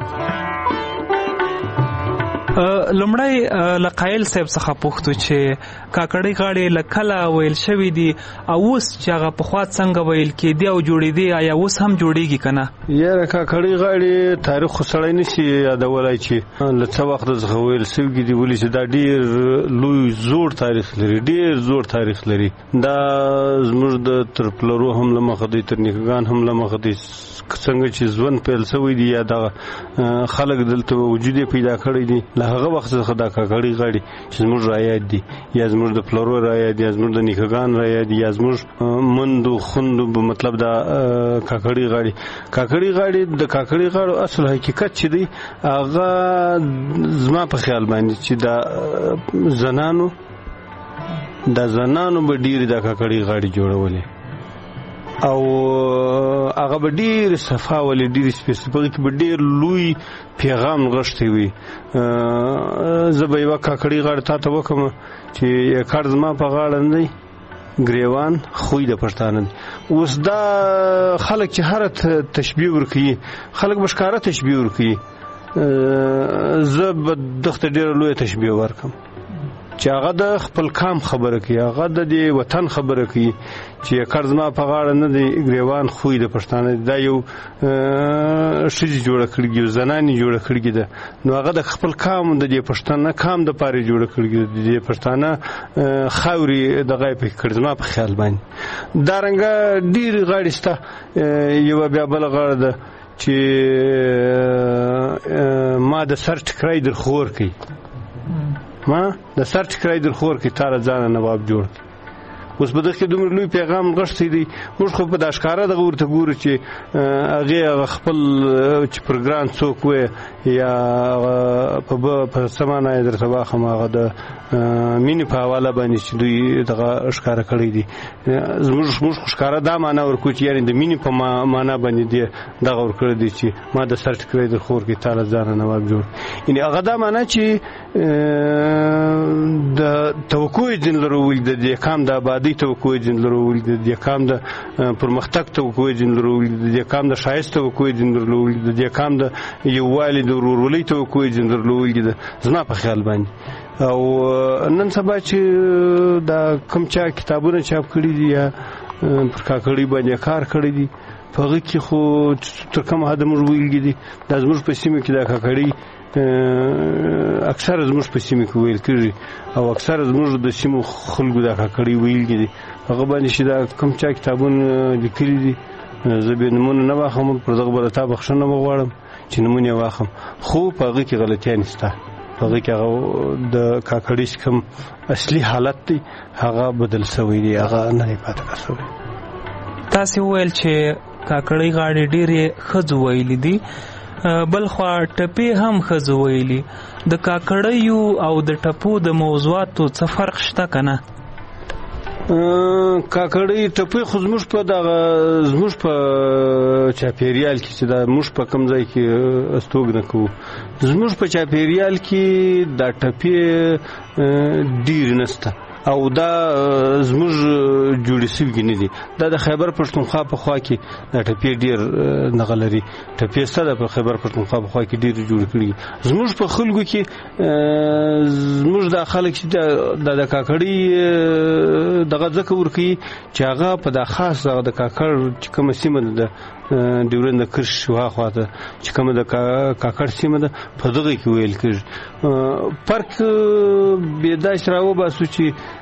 لمړی لقایل صاحب څخه پوښتو چې کاکړۍ غاړې لکله ویل شوی دي او اوس چې هغه پخوا څنګه ویل کېدی او جوړېدی آیا اوس هم جوړېږي که نه؟ یاره کاکړۍ غاړې تاریخ خو سړی نشي یادولی چې له څه وخته څخه ویل سوي دي، ولې چې دا ډېر لوی زوړ تاریخ لري، ډېر زوړ تاریخ لري. دا زموږ د تر پلرو هم له مخه دی، تر نیکهګان هم له مخه دی، څنګه چې ژوند پیل شوی دی یا دغه خلک دلته وجود یې پیدا کړی دی له هغه وخت څخه دا کاکړۍ غاړې چې زموږ رایاد دي یا زموږ د پلرو رایاد یا زموږ د نیکهګان رایاد یا زموږ مندو خوندو مطلب دا کاکړۍ غاړې کاکړۍ غاړې د کاکړۍ غاړو اصل حقیقت چې دی هغه زما په خیال باندې چې دا زنانو دا زنانو به ډېرې دا کاکړۍ غاړې جوړولې او هغه به ډېر صفا ولې ډېر سپېسیفیک به ډېر لوی پیغام نغښتی وي. زه به یوه کاکړۍ غاړه تا ته وکړم چې کار زما په غاړه نه دی، ګریوان خوی د پښتانه دی. اوس دا خلک چې هره تشبیه ورکوي، خلک به ښکاره تشبیه ورکوي، زه به دغته ډېره لویه تشبیه ورکړم چې هغه د خپل کام خبره کوي، هغه د دې وطن خبره کوي چې کار زما په غاړه نه دی، ګریوان خوی د پښتانه دی. دا یو ښځې جوړه کړې یو زنانې جوړه کړې ده، نو هغه د خپل کام د دې پښتانه کام د پاره جوړه کړې ده، د دې پښتانه خاورې دغه یې پکې کړې زما په خیال باندې. دارنګه ډېرې غاړې شته. یوه بیا بله غاړه ده چې ما د سر ټکری در خور کوي، ما د سر ټکری در خور کې تاره ځانه نواب جوړ کړي. اوس په دغه کې دومره لوی پیغام نغښتی دی، موږ خو په دا ښکاره دغه ورته ګورو چې هغې هغه خپل چې پروګرام څوک وی یا په څه معنا یې درته واخم هغه د مینې په حواله باندې چې دوی دغه ښکاره کړی دي. زموږ موږ خو ښکاره دا معنا ورکړو چې یعنې د مینې په معنا باندې دی دغه ورکړی دی چې ما د سر ټکری در خور کې تاله ځانه نواب جوړ. یعنې هغه دا معنا چې د توقع یې ځین لرولي، د دې کام د آبادۍ توقع یې ځین لرولي، د دې کام د پرمختګ توقع یې ځین لرولي، د دې کام د ښایست توقع یې ځین لرولي، د دې کام د یووالي د ورورولۍ توقع یې ځین لرولي ده زما په خیال باندې. او نن سبا چې دا کوم چا کتابونه چاپ کړي دي یا پر کاکړۍ باندې کار کړی دی. په هغه کې خو تر کومه حده موږ ویلي دي دا زموږ په سیمه کې دا کاکړۍ اکثره زموږ په سیمه کې ویل کېږي او اکثره زموږ د سیمو خلکو دا کاکړۍ ویلي دي. هغه باندې چې دا کوم چا کتابونه لیکلي دي زه بې نومونه نه واخلم، پر دغه به له تا بخښنه وغواړم چې نومونه یې واخلم، خو په هغه کې غلطیانې شته. په هغه کې هغه د کاکړۍ چې کوم اصلي حالت دی هغه بدل شوی دی، هغه نه دی پاتې شوی. تاسې وویل چې کاکړۍ غاړې ډېرې ښځو ویلي دي، بل خوا ټپې هم ښځو ویلي. د کاکړیو او د ټپو د موضوعاتو څه فرق شته که نه؟ کاکړۍ ټپې خو زموږ په دغه زموږ په چاپېریال کې چې دا موږ په کوم ځای کې استوګنه کوو، زموږ په چاپېریال کې دا ټپې ډېرې نشته او دا زموږ جوړې شوي نه دي. دا د خیبر پښتونخوا په خوا کې دا ټپې ډېر نغه لري، ټپې شته ده په خیبر پښتونخوا په خوا کې ډېرې جوړې کړي. زموږ په خلکو کې زموږ دا خلک چې دا د کاکړۍ دغه ځکه ورکوي چې هغه په دا خاص د کاکړ چې کومه سیمه ده ډیورند د کرش شاوخوا ته چې کومه د کاکړ سیمه ده په دغه کې ویل کېږي. فرق بې داسې راوباسو چې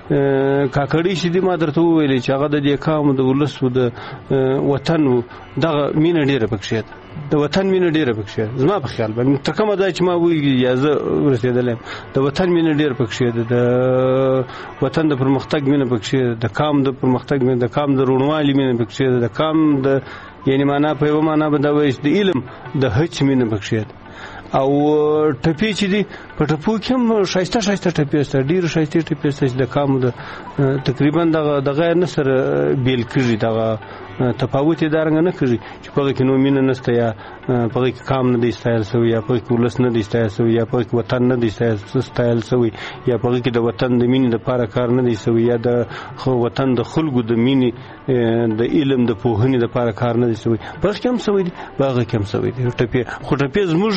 کاکړۍ چې دي ما درته وویلې چې هغه د دې قام د ولسو د وطن دغه مینه ډېره پکښې ده، د وطن مینه ډېره پکښې ده. زما په خیال باندې تر کومه ځای چې ما ویلي یا زه ورسېدلی یم د وطن مینه ډېره پکښې ده، د وطن د پرمختګ مینه پکښې ده، د قام د پرمختګ مینه، د قام د روڼوالي مینه پکښې ده، د قام د یعنی معنا په یوه معنا به دا وایي چې د علم د هڅې مینه پکښې ده. او ټپې چې دي په ټپو کې هم ښایسته ښایسته ټپې شته، ډېرې ښایستې ټپې شته چې د قامو د تقریبا دغه دغه نه سره بیل کېږي، دغه تفاوت یې دارنګه نه کېږي چې په هغه کې نو مینه نشته یا په هغه کې قام نه دی ستایل شوی یا په هغه کې ولس نه دی ستایل شوی یا په هغه کې وطن نه دی ستایل شوی یا په هغه کې د وطن د مینې دپاره کار نه دی شوی یا د وطن د خلکو د مینې د علم د پوهنې دپاره کار نه دی شوی. په هغه کې هم شوی دی، په هغه کې هم شوی دی ټپې. خو ټپې زموږ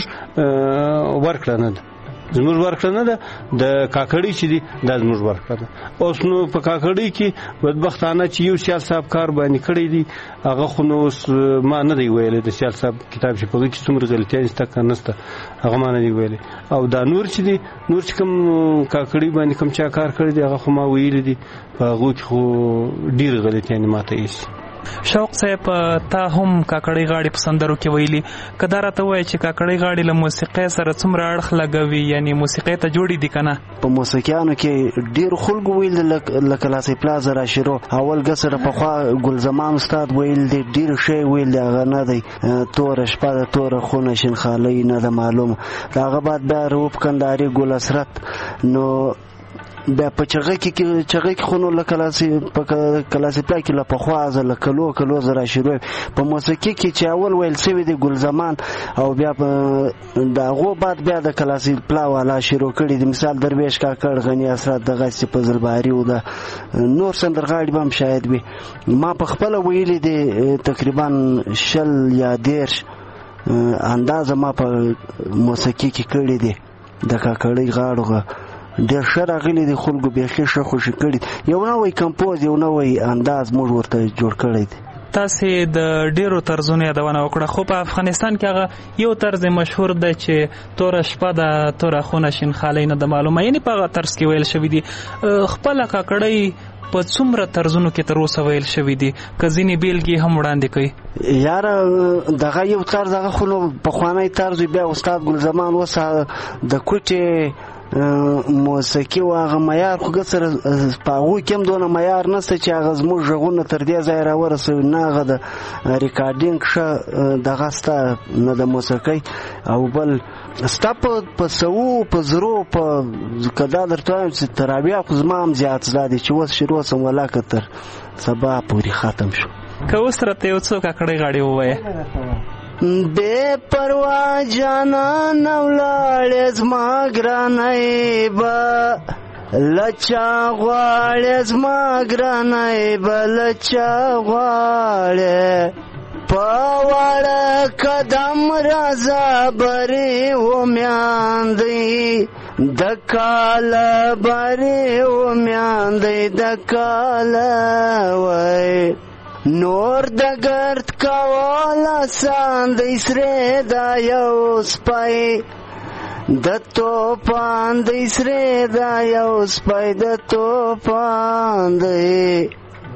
ورکړه نه ده، زموږ ورکړه نه ده. د کاکړۍ چې دي دا زموږ ورکړه ده. اوس نو په کاکړۍ کې بدبختانه چې یو سیال صاحب کار باندې کړی دی هغه خو نو اوس ما نه دی ویلی، د سیال صاحب کتاب چې په هغې کې څومره غلطیانې شته که نشته هغه ما نه دی ویلی. او دا نور چې دي نور چې کوم کاکړۍ باندې کوم چا کار کړی دی هغه خو ما ویلي دي، په هغو کې خو ډېرې غلطیانې ما ته ایسي. شوق صاحب تا هم کاکړۍ غاړې په سندرو کې ویلي، که دا راته ووایې چې کاکړۍ غاړې له موسیقۍ سره څومره اړخ لګوي، یعنی موسیقۍ ته جوړې دي که نه؟ په موسیقیانو کې ډېر خلکو ویل دي لکه لاسي پلازه راشیرو اول ګسره پخوا ګل زمان استاد ویل دي، ډېر شی ویل دي هغه نه دی. توره شپه ده توره خونه شینخالۍ نه ده معلومه، د هغه بعد بیا روپ کنداري ګل اسرت نو بیا په چغه کې چغه کې خونو لکه لاسي په کلاسي پلا کې لا پخوا ځ لکه لو کلو زرا شروع په موسیقي کې چې اول ویل سوي د ګل زمان او بیا د هغه بعد بیا د کلاسي پلا والا شروع کړي د مثال درویش کاکړ غنی اسرات د غسی په زلباري او د نور سندرغاړي بم شاید وي. ما په خپل ویلي دي تقریبا شل یا دیرش اندازه ما په موسیقي کې کړي دي د کاکړۍ غاړو ډېر ښه راغلي دي، خلکو بیخي ښه خوشي کړي، یو نوی کمپوز یو نوی انداز موږ ورته جوړ کړی دی. تاسې د ډېرو طرزونو یادونه وکړه، خو په افغانستان کې هغه یو طرز مشهور دی چې توره شپه ده توره خونه شینخالۍ نه ده معلومه، یعنې په هغه طرز کې ویل شوي دي. خپله کاکړۍ په څومره طرزونو کې تر اوسه ویل شوي دي، که ځینې بیلګې هم وړاندې کوي؟ یاره دغه یو طرز هغه خو نو پخوانی طرز بیا استاد ګل زمان اوس د کوټې موسیقي او هغه معیار خو سره په هغو کې هم دونه معیار نشته چې هغه زموږ غږونه تر دې ځایه راورسوي، نه هغه د ریکارډینګ ښه دغه سته نه د موسیقۍ او بل ستا په سوو په زرو په که دا درته وایم چې ترابیا خو زما هم زیات زده دی چې اوس شروع سم ولاکه تر سبا پورې ختم شو. که اوس راته یو څو کاکړۍ غاړې ووایه. بے پروا جانان ولاړې زما ګرانۍ به لچا غواړې زما ګرانۍ به لچا غواړې په واړه قدم راځه برې ومیاندئ د کاله برې ومیاندئ د کاله وی نور د ګرد کول آسان دی سره دا یو سپی د توپان دی سره دا یو سپی د توپان دی.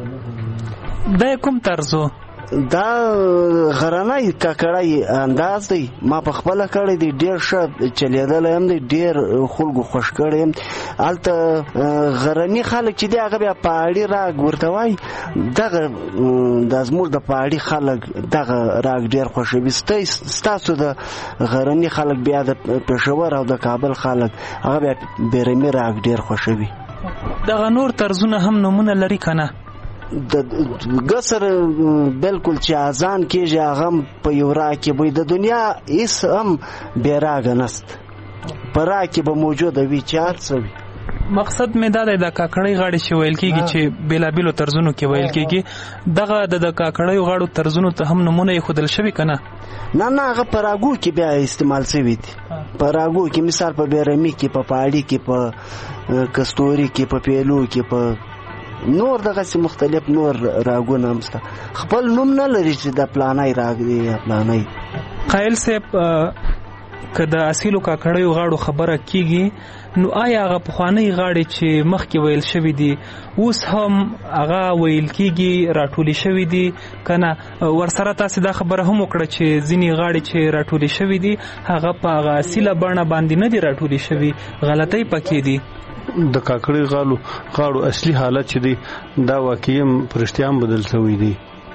دا کوم طرزو؟ دا غرنی ککړی انداز دی، ما په خپله کړی دی، ډېر ښه چلیدلی هم دی، ډېر خلکو خوښ کړی هم. هلته غرني خلک چې دی هغه بیا پهاړي راګ ورته وایي، دغه دا زموږ د پهاړي خلک دغه راګ ډېر خوښوي. ستاسو د غرني خلک بیا د پېښور او د کابل خلک هغه بیا بیرمي راګ ډېر خوښوي. دغه نور طرزونه هم نومونه لري که نه؟ د ګسر بالکل چې اذان کېږي هغه هم په یو راګ کې به د دنیا هېڅ هم بې راګه نسته، په راګ کې به موجوده وي چې هر څه وي. مقصد مې دا دی د کاکړۍ غاړې چې ویل کېږي چې بېلابېلو طرزونو کې ویل کېږي، دغه د کاکړیو غاړو طرزونو ته هم نمونه ایښودل شوي که نه؟ نه نه هغه په راګو کې بیا استعمال شوي دي. په راګو کې مثال په بیرمي کې، په پهاړي کې، په کستوري کې، په پیلو کې، په نور دغسې مختلف نور راګونه هم شته. خپل نوم نه لري چې د پلانی راګ دی یا پلانی. قایل صاحب که د اصیلو کاکړیو غاړو خبره کېږي نو آیا هغه پخوانۍ غاړې چې مخکې ویل شوي دي اوس هم هغه ویل کېږي راټولې شوي دي که نه؟ ورسره تاسې دا خبره هم وکړه چې ځینې غاړې چې راټولې شوي دي هغه په هغه اصیله بڼه باندې نه دي راټولې شوي، غلطۍ پکې دي. د کاکړۍ غاړو غاړو اصلي حالت چې دی دا واقعي په رښتیا هم بدل شوی دی،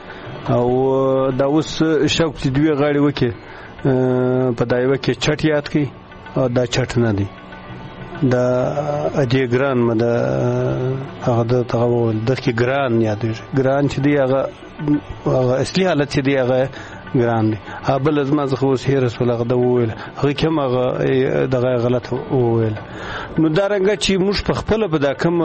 او دا اوس شوق چې دوی غاړې وکړي په دا یوه کې چټ یاد کړي، او دا چټ نه دی، دا اجې ګران م د هغه د هغه وویل دغې ګران یادېږي. ګران چې دی هغه هغه اصلي حالت چې دی هغه ګران دی. بله زما څخه اوس هېره شول هغه ده وویل، هغې کې هم هغه دغه غلط وویل. نو دارنګه چې موږ په خپله په دا کوم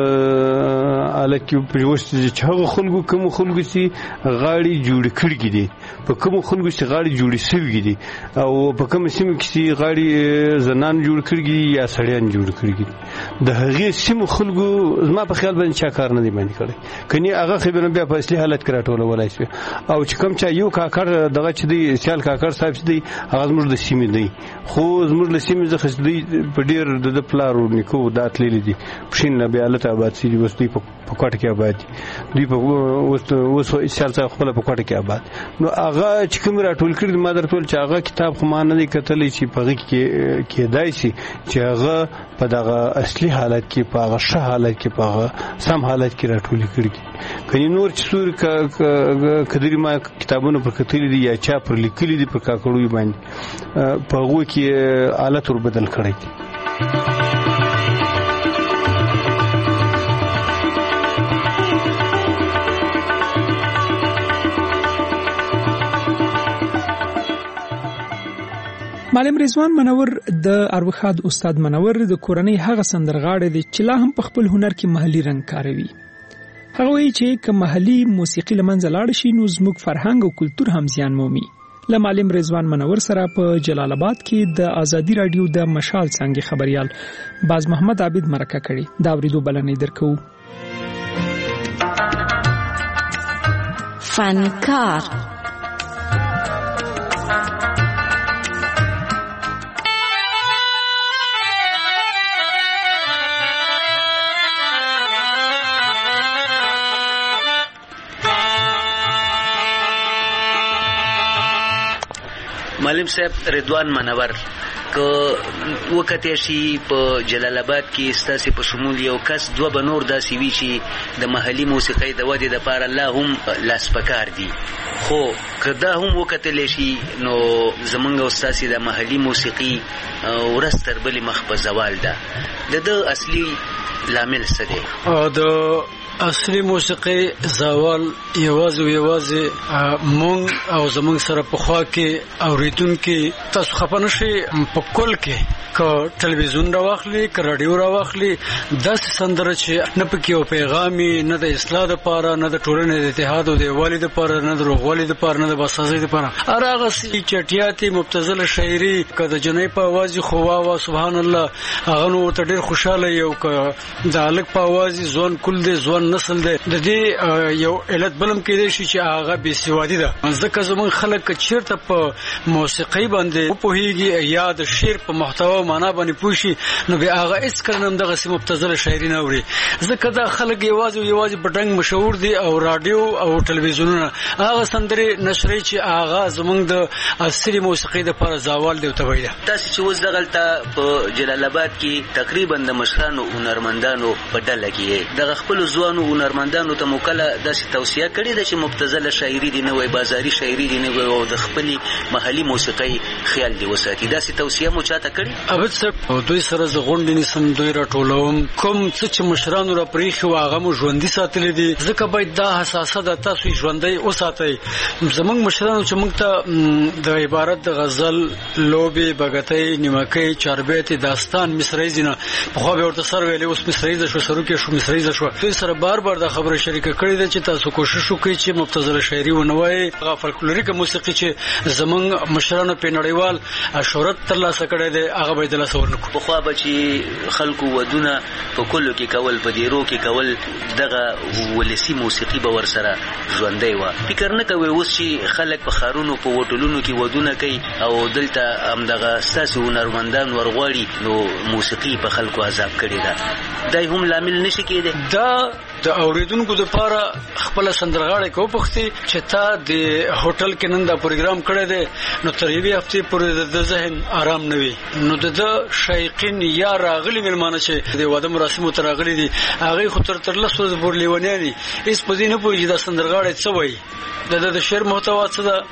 حالت کې پرېوستي چې هغه خلکو کومو خلکو چې غاړې جوړې کړي دي، په کومو خلکو چې غاړې جوړې سوي دي، او په کومو سیمو کې چې غاړې زنان جوړ کړي دي یا سړیان جوړ کړي دي، د هغې سیمو خلکو زما په خیال باندې چا کار نه دی باندې کړی، کنې هغه خبره بیا په اصلي حالت کې راټولولی شوې. او چې کوم چا یو کاکړ دغه چې دی سیال کاکړ صاحب چې دی هغه زموږ د سیمې دی، خو زموږ له سیمې څخه چې دی په ډېر د ده پلار او نیکو دا تللي دي پښین نه بیا هلته آباد شوي دي، اوس دوی په کوټه کې آباد دي، دوی په اوس سیال صاحب خپله په کوټه کې آباد. نو هغه چې کوم راټول کړي دي ما درته ویل چې هغه کتاب خو ما نه دی کتلی چې په هغې کې کېدای شي چې هغه په دغه اصلي حالت کې، په هغه ښه حالت کې، په هغه سم حالت کې راټولې کړي دي. کنې نور چې څور کدري ما کتابونه پر کتلي دي یا چا پر لیکلي دي پر کاکړیو باندې، په هغو کې حالت ور بدل کړی دی. معلم رضوان منور د اروخاد استاد منور د کورنۍ هغه سندرغاړی دی چې لا هم په خپل هنر کې محلي رنګ کاروي. هغه وایي چې که محلي موسیقي له منځه لاړ شي نو زموږ فرهنګ او کلتور هم زیان مومي. له معلم رضوان منور سره په جلال آباد کې د آزادي رادیو د مشال څانګې خبريال باز محمد عابد مرکه کړي. دا اوریدو بلنې درکو. فنکار معلم صاحب رضوان منور که وکته شي په جلال آباد کې ستاسو په شمول یو کس دوه بنور داسې وی چې د محلي موسیقۍ د ودې لپاره لا هم لاس پکار دي، خو که دا هم وکتل شي نو زمونږ او ستاسو د محلي موسیقي ورځ تر بلې مخ په زوال ده. د ده اصلي لامل څه دی؟ د اصلي موسیقي زوال یوازې یوازې مونږ او زمونږ سره په خوا کې اوریدونکي تاسو خفه نشئ، په په کل کې که ټلویزیون راواخلي که رادیو راواخلي داسې سندره چې نه پکې یو پیغامي نه د اصلاح دپاره نه د ټولنې د اتحاد او د یووالي دپاره نه د روغوالي دپاره نه د باسازۍ دپاره هر هغه چټیاتې مبتذله شاعري که د جنۍ په اواز خو واه سبحان الله هغه نو ورته ډېر خوشحاله یو که د هلک په اواز ځوان کل دی ځوان نسل دی د دې یو علت بل هم کېدی شي چې هغه بېسوادي ده ځکه زموږ خلک که چېرته په موسیقۍ باندې وپوهېږي یا د شعر په محتوا معنا باندې پوه شي نو بیا هغه هېڅکله نه هم دغسې مبتذله شاعري نه اوري ځکه دا خلک یوازې او یوازې په ډنګ مشهور دي او راډیو او ټلویزیونونه هغه سندرې نشرې چې هغه زموږ د اصلي موسیقۍ دپاره زوال دی او تباهي ده. تاسې چې اوس دغلته په جلال آباد کې تقریبا د مشرانو هنرمندانو په ډله کې دغه خپلو ځوانو هنرمندانو ته مو کله داسې توصیه کړې ده چې مبتذله شاعري دې نه وای بازاري شاعري دې نه وای او د خپلې محلي موسیقۍ خیال دې وساتي داسې توصیه مو چاته کړې؟ عبد صاحب دوی سره زه غونډې نیسم دوی راټولوم کوم څه چې مشرانو را پرېښي وو هغه مو ژوندي ساتلی دي ځکه باید دا حساسه ده تاسو یې ژوندی وساتئ. زموږ مشرانو چې موږ ته د عبارت د غزل لوبې بګتۍ نیمکۍ چاربیتې داستان مصریزې نه پخوا به ورته سر ویلې اوس مصریزه شو سروکې شو مصریزه شوه دوی سره بار بار دا خبره شریکه کړې ده چې تاسو کوشش وکړئ چې مبتذله شاعري ونه وایئ هغه فلکلوریکه موسیقي چې زموږ مشرانو پرې نړیوال شهرت ترلاسه کړی دی هغه باید لاسه ورنکړو. پخوا به چې خلکو ودونه په کلو کې کول په دیرو کې کول دغه ولسي موسیقي به ورسره ژوندی وه فکر نه کوئ اوس چې خلک په ښارونو په هوټلونو کې ودونه کوي او دلته همدغه ستاسې هنرمندان ورغواړي نو موسیقي په خلکو عذاب کړې ده دا هم لامل نشي کېدی؟ دا د اوریدونکو دپاره خپله سندرغاړی که وپوښتي چې تا د هوټل کې نن دا پروګرام کړی دی نو تر یوې هفتې پورې د ذهن آرام نه وي نو د ده شایقین یا راغلي مېلمانه چې د واده مراسمو ته راغلي دي هغوی خو تر تر لس ورځې پورې لیونیان دي هېڅ په دې نه پوهېږي دا سندرغاړی څه وایي د د شعر محتوا څه ده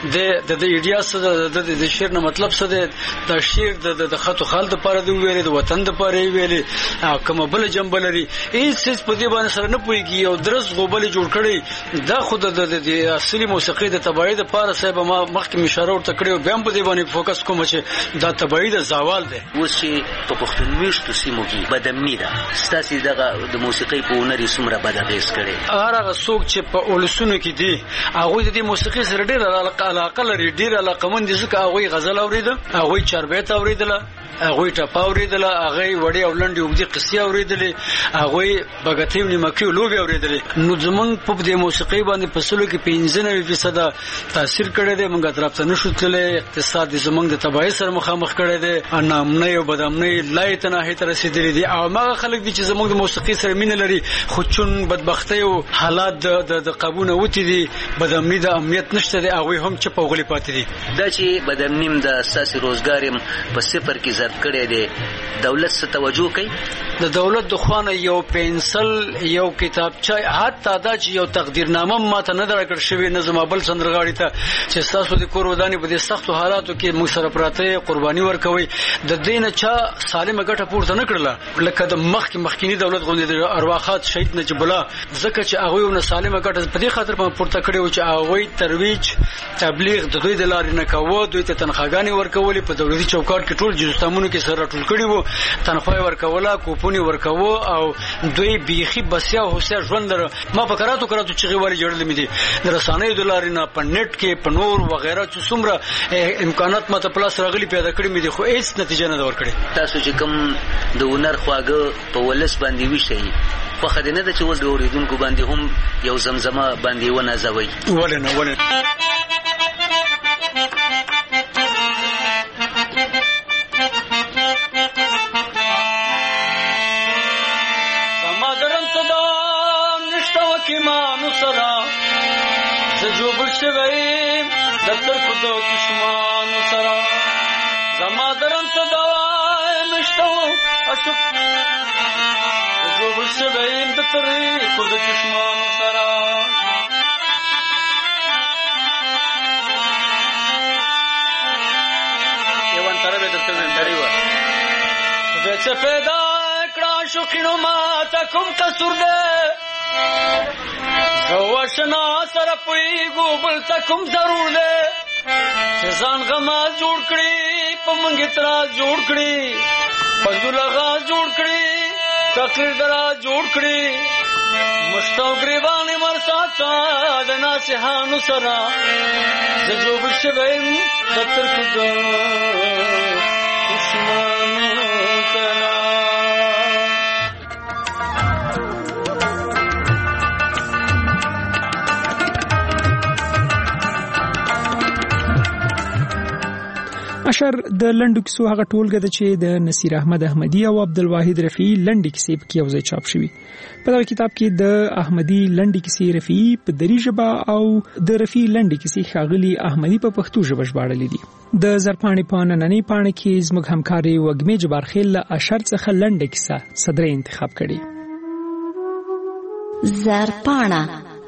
د د ایډیا څه ده د شعر نه مطلب څه دی دا شعر د خط و خال دپاره دې وویلې د وطن دپاره یې ویلې کومه بله جنبه لري هېڅ هېڅ په دې باندې سره نه پوهېږي یو درس غوبل یې جوړ کړی دا خو د اصلي موسیقۍ د تباهۍ دپاره صاحب ما مخکې مې اشاره ورته کړې او بیا هم په دې باندې فوکس کوم چې دا تباهي د زوال دی. اوس چې په پښتون میشتو سیمو کې بدامني ده ستاسې دغه د موسیقۍ په هنر یې څومره بد اغېز کړی؟ هر هغه څوک چې په اولسونو کې دي هغوی د دې موسیقۍ سره ډېره علاقه لري ډېر علاقمند دي ځکه هغوی غزل اورېده هغوی چاربیت اورېدله هغوی ټپه اورېدله هغوی وړې او لنډې اوږدې قصې اورېدلې هغوی بګتۍ او نیمکۍ او لوبې اورېدلې نو زموږ په دې موسیقۍ باندې په سلو کې پنځه نوي فیصده تاثیر کړی دی موږ اطراف ته نشو تللی اقتصاد یې زموږ د تباهۍ سره مخامخ کړی دی ناامنۍ او بدامنۍ لایې تناهۍ ته رسېدلي دي او هماغه خلک دي چې زموږ د موسیقۍ سره مینه لري خو چون بدبختۍ او حالات د قابو نه وتي دي بدامني د امنیت نشته دی هغوی هم چپ او غلي پاتې دي. دا چې بدامني هم د ستاسې روزګار یې په صفر کې ضرب کړی دی دولت څه توجه کوي؟ د دولت د خوا نه یو پنسل یو کتابچه حتی دا چې یو تقدیرنامه ماته نه ده راکړل شوې نه زما بل سندرغاړي ته چې ستاسو د کور ودانې په دې سختو حالاتو کې موږ سره پراته قرباني ورکوئ د دې نه چا سالمه ګټه پورته نه کړله لکه د مخکې مخکینی دولت غوندې د ارواحات شهید نجیب الله ځکه چې هغوی ونه سالمه ګټه په دې خاطر پورته کړې وه چې هغوی ترویج تبلیغ د دوی د لارې نه کوه دوی ته تنخواګانې ورکولې په دولتي چوکاټ کې ټول جزستامونو کې سره راټول کړي وو تنخوا یې ورکوله کوپون یې ورکوه او دوی بیخي بسیا او هوسیا ژوند لره ما په کراتو کراتو چغې وارې جوړلې مې دي د رسنیو د لارې نه په نیټ کې په نور وغیره چې څومره امکانات ما ته په لاس راغلي پیدا کړي مې دي خو هېڅ نتیجه نه ده ورکړې. تاسو چې کوم د هنر خواږه په ولس باندې ویښئ خوښه دې نه ده چې اوس د اورېدونکو باندې هم یو زمزمه باندې ونازوئ؟ ولې نه ولې زما درم ته دا نشته وکیمانو سره زه جوبل شوی د ترکو د دشمانو سره زما درم ته دا نشته اشوک جوبل شوی د ترکو د دشمانو سره یوان طرف د څنګه تړي و چې پیدا کړه شوقینو ما ته کوم قصور ده زه وشنا سره پوهېږو بل ته کوم ضرور ده چې ځان غما جوړ کړي په منګ اعتراض جوړ کړي فضل غاز جوړ کړي تقریر درا جوړ کړي مشتاق گریوان مرساتا د ناسهانو سره د جوړ شویم د تر خدا دشمنو سره اشر د لنډو کیسو هغه ټولګه ده چې د نصیر احمد احمدی او عبدالواحد رفیعي لنډې کیسې پکې یوځای چاپ شوي. په دا کتاب کې د احمدی لنډې کیسې رفیعي په دری ژبه او د رفیعي لنډې کیسې ښاغلي احمدی په پښتو ژبه ژباړلې دي. د زرپاڼې په نننۍ پاڼه کې زموږ همکاري وږمې جبارخیل له اشر څخه لنډه کیسه صدرې انتخاب کړې. زرپاڼه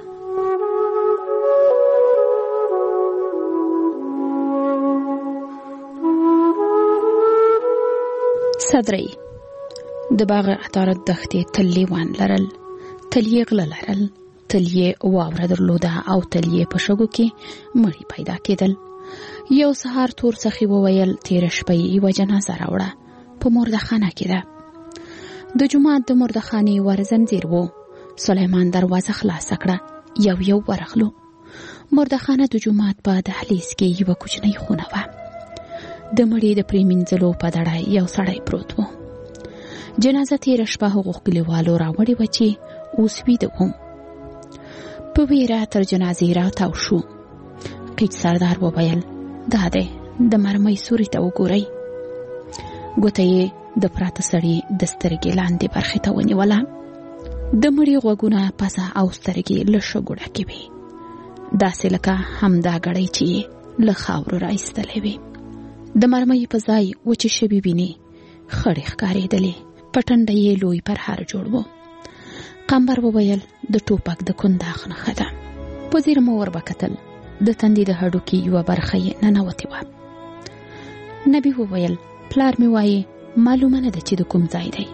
صدرې د باغ عطارد دښتې تلې وان لرل، تلې غله لرل، تلې واوره درلوده او تلې په شګو کې مړی پیدا کېدل. یو سهار تور سخي وویل تیر شپه یوه جنازه راوړه، په مردخانه کې ده. د جومات د مردخانې ور زنځیر و. سلیمان دروازه خلاصه کړه، یو یو ورغلو. مردخانه د جومات په دهلیز کې یوه کوچنۍ خونه وه. د مړي د پریمینځلو په دړه یو سړی پروت و. جنازه تیر شپه هغو کلیوالو راوړې وه چې اوس ویده و. په ویره تر جنازې راتاو شو. قیچ سردار وویل دا دی، د مرمۍ سوري ته وګورئ. ګوته یې د پراته سړي د سترګې لاندې برخې ته ونیوله. د مړي غوږونه، پزه او سترګې له شګو ډکې وې، داسې لکه همدا ګړۍ چې یې له خاورو راایستلې وې. د مرمۍ په ځای وچې شوي وینې خړې ښکارېدلې. په ټنډه یې لوی پرهار جوړ و. قمبر وویل د ټوپک د کنداغ نښه ده. په ځیر مو ور وکتل، د تندي د هډوکي یوه برخه یې ننوتې وه. نبي وویل پلار مې وایي معلومه نه ده چې د کوم ځای دی.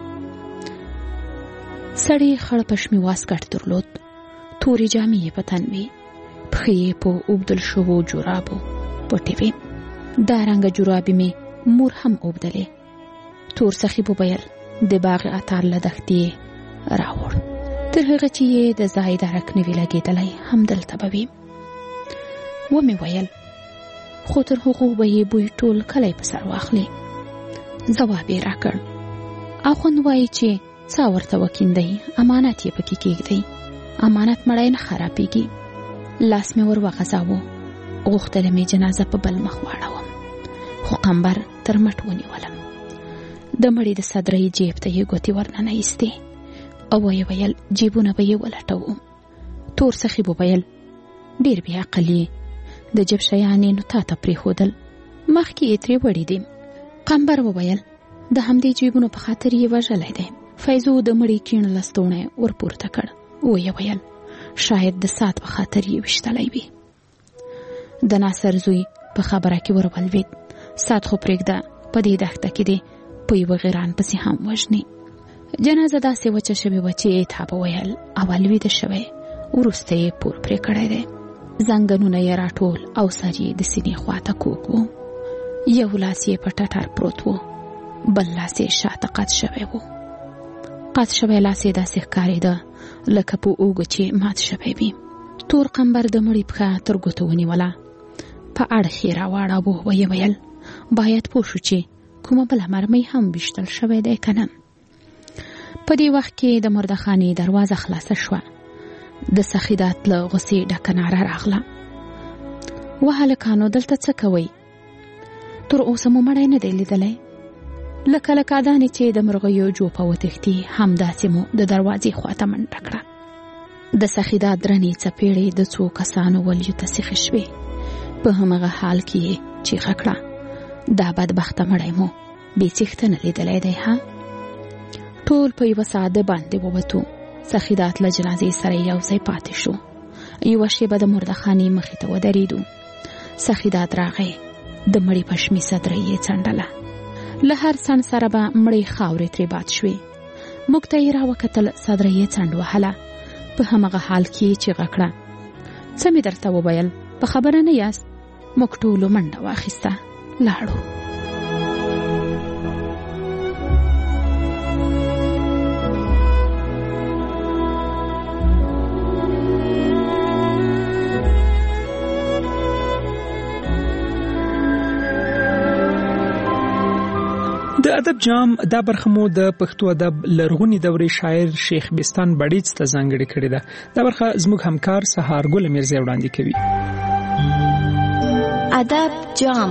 سړی خړ پشمي واسکټ درلود، تورې جامې یې په تن وې، پښې یې په اوبدل شوو جورابو پټې وې. دا رنګه جورابې مې مور هم اوبدلې. تور سخي وویل د باغ عطار له دښتې راوړ، تر هغه چې یې د ځای درک نه وي لګېدلی همدلته به وي. ومې ویل خو تر هغو به یې بوی ټول کلی په سر واخلي. ځواب یې راکړ اخوند وایي چې څا ورته وکیندئ، امانت یې پکې کېږدئ، امانت مړی نه خرابېږي. لاس مې ور وغځاوه، غوښتله مې جنازه په بل مخ واړوم، خو قمبر تر مټ ونیولم. د مړي د صدرۍ جیب ته یې ګوتې ورننه ایستې او ویې ویل جیبونه به یې ولټوو. تور سخي وویل ډېر بې عقل یې، د جیب شیان یې نو تا ته پرېښودل، مخکې یې ترې وړي دي. قمبر وویل د همدې جیبونو په خاطر یې وژلی دی. فیضو د مړي کیڼ لستوڼی ورپورته کړ. ویې ویل شاید د سات په خاطر یې ویشتلی وي. د ناصر زوی په خبره کې ورولوید سات خو پرېږده، په دې دښته کې دی په یوه غیران پسې هم وژني. جنازه داسې وچه شوې وه چې تا به ویل اول ویده شوی، وروسته یې پور پرې کړی دی. زنګنونه یې راټول او سر یې د سینې خواته کوږ و. یو لاس یې په ټټر پروت و، بل لاس یې شاته قات شوی و. قات شوی لاس یې داسې ښکارېده لکه په اوږو چې مات شوی وي. تور قمبر د مړي پښه تر ګوتو ونیوله، په اړخ یې راواړاوه. ویې ویل باید پوه شو چې کومه بله مرمۍ هم ویشتل شوی دی که نه. په دې وخت کې د مردخانې دروازه خلاصه شوه. د سخیدات له غصې ډکه ناره راغله وهلکانو دلته څه کوئ؟ تر اوسه مو مړی نه دی لیدلی؟ لکه لکه دانې چې د مرغیو جوپه وتښتي همداسې مو د دروازې خواته منډه کړه. د سخیدات درنې څپېړې د څو کسانو ولیو ته سیخې شوې. په همغه حال کې یې چیغه کړه دا بدبخته مړی مو بې څښته نه لیدلی دی ها؟ ټول په یوه ساده باندې ووتو. سخیدات له جنازې سره یو ځای پاتې شو. یوه شیبه د مردخانې مخې ته ودرېدو. سخیدات راغی، د مړي پشمي صدرۍ یې څنډله. له هر څنډ سره به مړې خاورې ترې باد شوې. موږ ته یې راوکتل، صدرۍ یې څنډ وهله. په همغه حال کې یې چیغه کړه څه مې درته وویل؟ په خبره نه یاست؟ موږ ټولو منډه واخیسته، لاړو. د ادب جام دا برخه مو د پښتو ادب لرغونی دورې شاعر شیخ بستان بړیڅ ته ځانګړې کړې ده. دا برخه زموږ همکار سهارګل میرزا وړاندې کوي. ادب جام.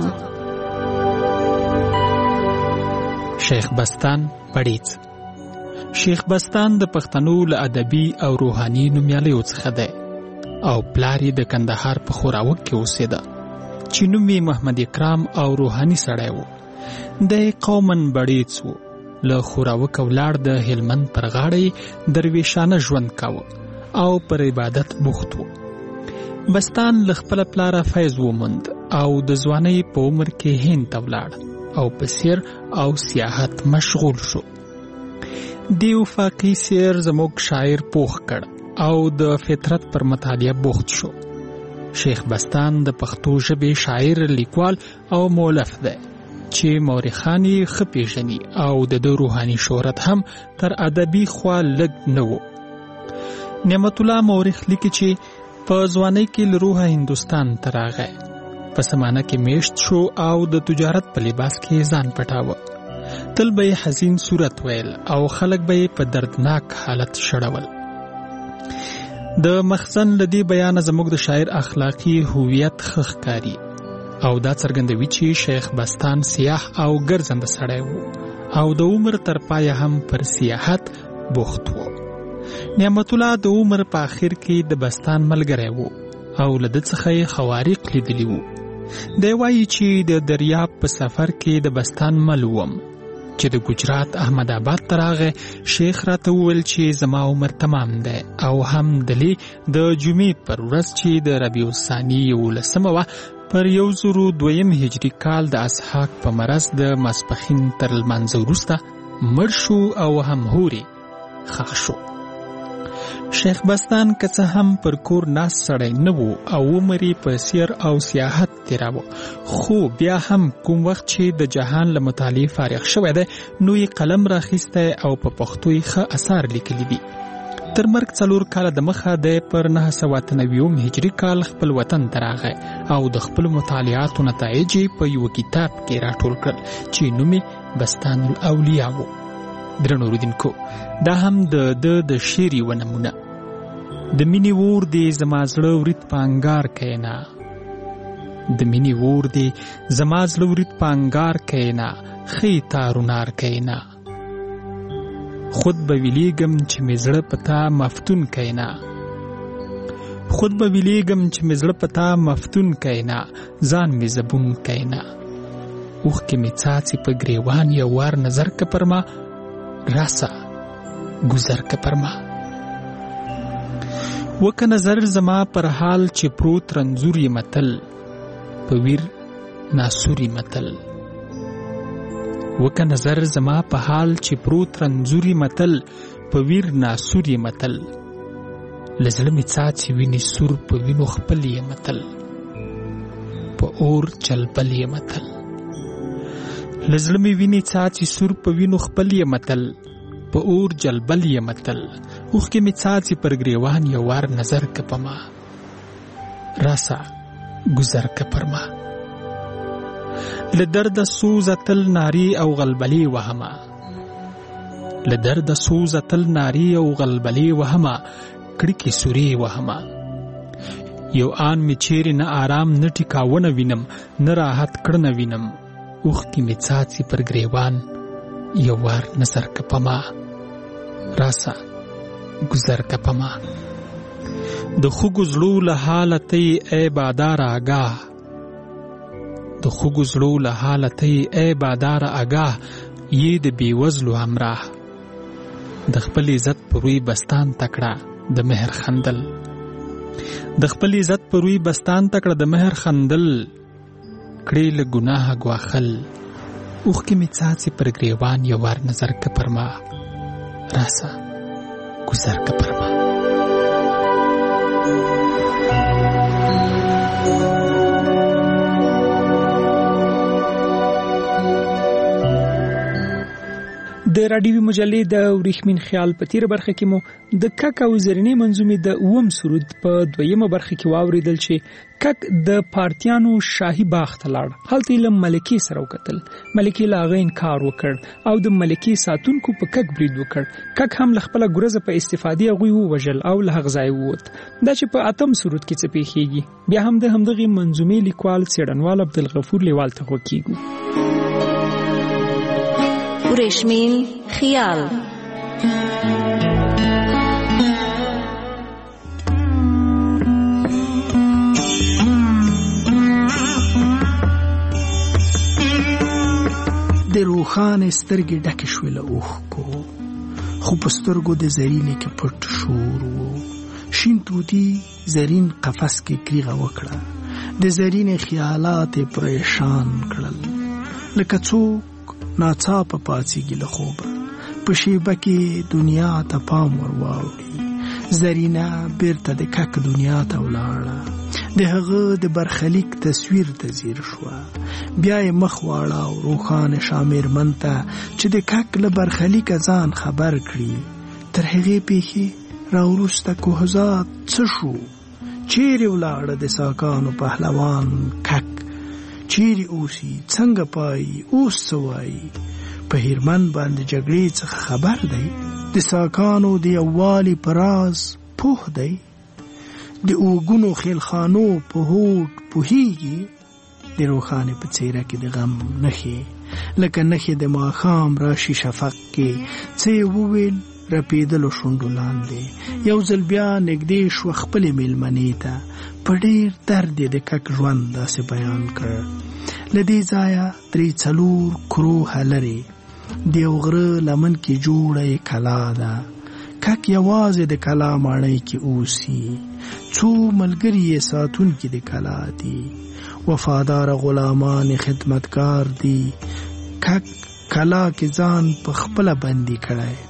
شیخ بستان بړیڅ. شیخ بستان د پښتنو له ادبي او روحاني نومیالیو څخه دی او پلار یې د کندهار په خوراوک کې اوسېده چې نوم یې محمد اکرام او روحاني سړی و. دی قومن بړیڅ و. له خوراوک ولاړ د هلمند پر غاړه درویشانه ژوند کاوه او پر عبادت بوخت و. بستان له خپله پلاره فیض وموند او د ځوانۍ په عمر کې هند ته ولاړ او په سیر او سیاحت مشغول شو. دی وفاقي سیر زموږ شاعر پوخ کړ او د فطرت پر مطالعه بوخت شو. شیخ بستان د پښتو ژبې شاعر، لیکوال او مؤلف دی چې مورخان یې ښه پیژني او د ده روحاني شهرت هم تر ادبي خوا لږ نه و. نعمت الله مورخ لیکي چې په ځوانۍ کې له روحه هندوستان ته راغی. په سمانه کې میشت شو او د تجارت په لباس کې ځان پټاوه. تل به یې حزین صورت ویل او خلک به یې په دردناک حالت شړول. د مخزن له دې بیانه زموږ د شاعر اخلاقي هویت ښه ښکاري او دا څرګندوي چې شیخ بستان سیاح او ګرځنده سړی و او د عمر تر پایه هم پر سیاحت بوخت و. نعمت الله د عمر په آخر کې د بستان ملګری و او له ده څخه یې خوارق لیدلی و. دی وایي چې د دریاب په سفر کې د بستان مل وم چې د ګجرات احمد آباد ته راغی. شیخ راته وویل چې زما عمر تمام دی او هم دلی د جمعې پر ورځ چې د ربیع الثاني یولسمه وه پر یو زرو دویم هجري کال د اسحاق په مرض د ماسپښین تر لمانځه وروسته مړ شو او هم هورې ښخ شو. شیخ بستان که څه هم پر کور ناست سړی نه و او عمر یې په سیر او سیاحت تېراوه، خو بیا هم کوم وخت چې د جهان له مطالعې فارغ شوی دی نو یې قلم راخیستی او په پښتو یې ښه اثار لیکلي دي. تر مرګ څلور کاله د مخه دی پر نهه سوه اته نوي هجري کال خپل وطن ته راغی او د خپلو مطالعاتو نتایج یې په یوه کتاب کې راټول کړل چې نوم یې بستان الاولیا و. درنو اوریدونکو، دا هم د ده د شعر یوه نمونه. د مینې اور دی زما زړه ورید په انګار کینا، د مینې اور دی زما زړه ورید په انګار کینا، ښې تارونار کینا، خود به ویلیږم چې مې زړه په تا مفتون کینا، خود به ویلیږم چې مې زړه په تا مفتون کینا، ځان مې زبون کینا، اوښکې مې څاڅي په ګریوان یو وار نظر که پر ما، راسه گذر که پر ما. وکه نظر زما پر حال چې پروت رنځور یې متل، په ویر ناسور یې متل. وکه نظر زما په حال چې پروت رنځور یې متل، په ویر ناسور یې متل. له زړه مې څاڅي وینې سور په وینو خپل یې متل، په اور چلبل یې متل. له زړه مې وینې څاڅي سور په وینو خپل یې متل، په اور جلبل یې متل. اوښکې مې څاڅي پر ګریوان یو وار نظر که په ما، راسه گذر که پر ما. له درده سوزه تل نارې او غلبلې وهمه، له درده سوزه تل نارې او غلبلې وهمه، کړکې سورې وهمه. یو آن مې چیرې نه آرام نه ټیکاونه وینم، نه راحت کړنه وینم. اوښکې مې څاڅي پر ګریوان یو وار نظر که په ما، راسه گذر که په ما. د خوږو زړو له حاله ته یې ای باداره آګاه، د خوږو زړو له حاله ته یې ای باداره آګاه، یې د بېوزلو همراه. د خپل عزت په روی بستان تکړه د مهر خندل، د خپل عزت په روی بستان تکړه د مهر خندل، کړې له ګناهه ګواښل. اوښکې مې څاڅي پر ګریوان یو وار نظر که پر ما، راسه گذر که پر ما. د د راډیوي مجلې د وریښمین خیال په تیر برخه کې مو د کک او زرینې منظومې د اوم سرود په دویمه برخه کې واوریدل چې کک د پارتیانو شاهي باغ ته لاړ. هلته یې له ملکې سره وکتل. ملکې له هغه انکار وکړ او د ملکې ساتونکو په کک برید وکړ. کک هم له خپله ګورزه په استفادې هغوی ووژل او له هغه ځایه ووت. دا چې په اتم سرود کې څه پیښیږي بیا هم د همدغې منظومې لیکوال څېړنوال عبدالغفور لیوال ته غوږ کیږو. وریښمین خیال. د روښانې سترګې ډکې شوې له اوښکو، خو په سترګو د زرینې کې پټ شور و. شین توتي زرین قفس کې کریغه وکړه، د زرینې خیالات یې پریشان کړل. لکه څوک ناڅاپه پاڅېږي له خوبه، په شیبه کې دنیا ته پام ور واوړي. زرینه بیرته د کک دنیا ته ولاړه، د هغه د برخلیک تصویر ته ځیر شوه. بیا یې مخ واړاو روښانه شامیرمن ته چې د کک له برخلیکه ځان خبر کړي. تر هغې پیښې راوروسته کوهزاد څه شو؟ چیرې ولاړه د ساکانو پهلوان کک؟ چیرې اوسي؟ څنګه پایي؟ اوس څه وایي؟ په هیرمن باندې جګړې څخه خبر دی؟ د ساکانو د یووالي په راز پوه دی؟ د اوګونو خیلخانو په هوټ پوهیږي؟ د روښانې په څېره کې د غم نښې لکه نښې د ماښام راشي شفق کې. څه یې وویل رپېدلو شونډو لاندې، یو ځل بیا نږدې شوه خپلې مېلمنې ته. په ډېر درد یې د کک ژوند داسې بیان کړ. له دې ځایه درې څلور کروهه لرې د یو غره لمن کې جوړه یې کلا ده. کک یوازې د کلا ماڼۍ کې اوسي، څو ملګري یې ساتونکي د کلا دي، وفادار غلامان خدمتګار دي. کک کلا کې ځان په خپله بندي کړی،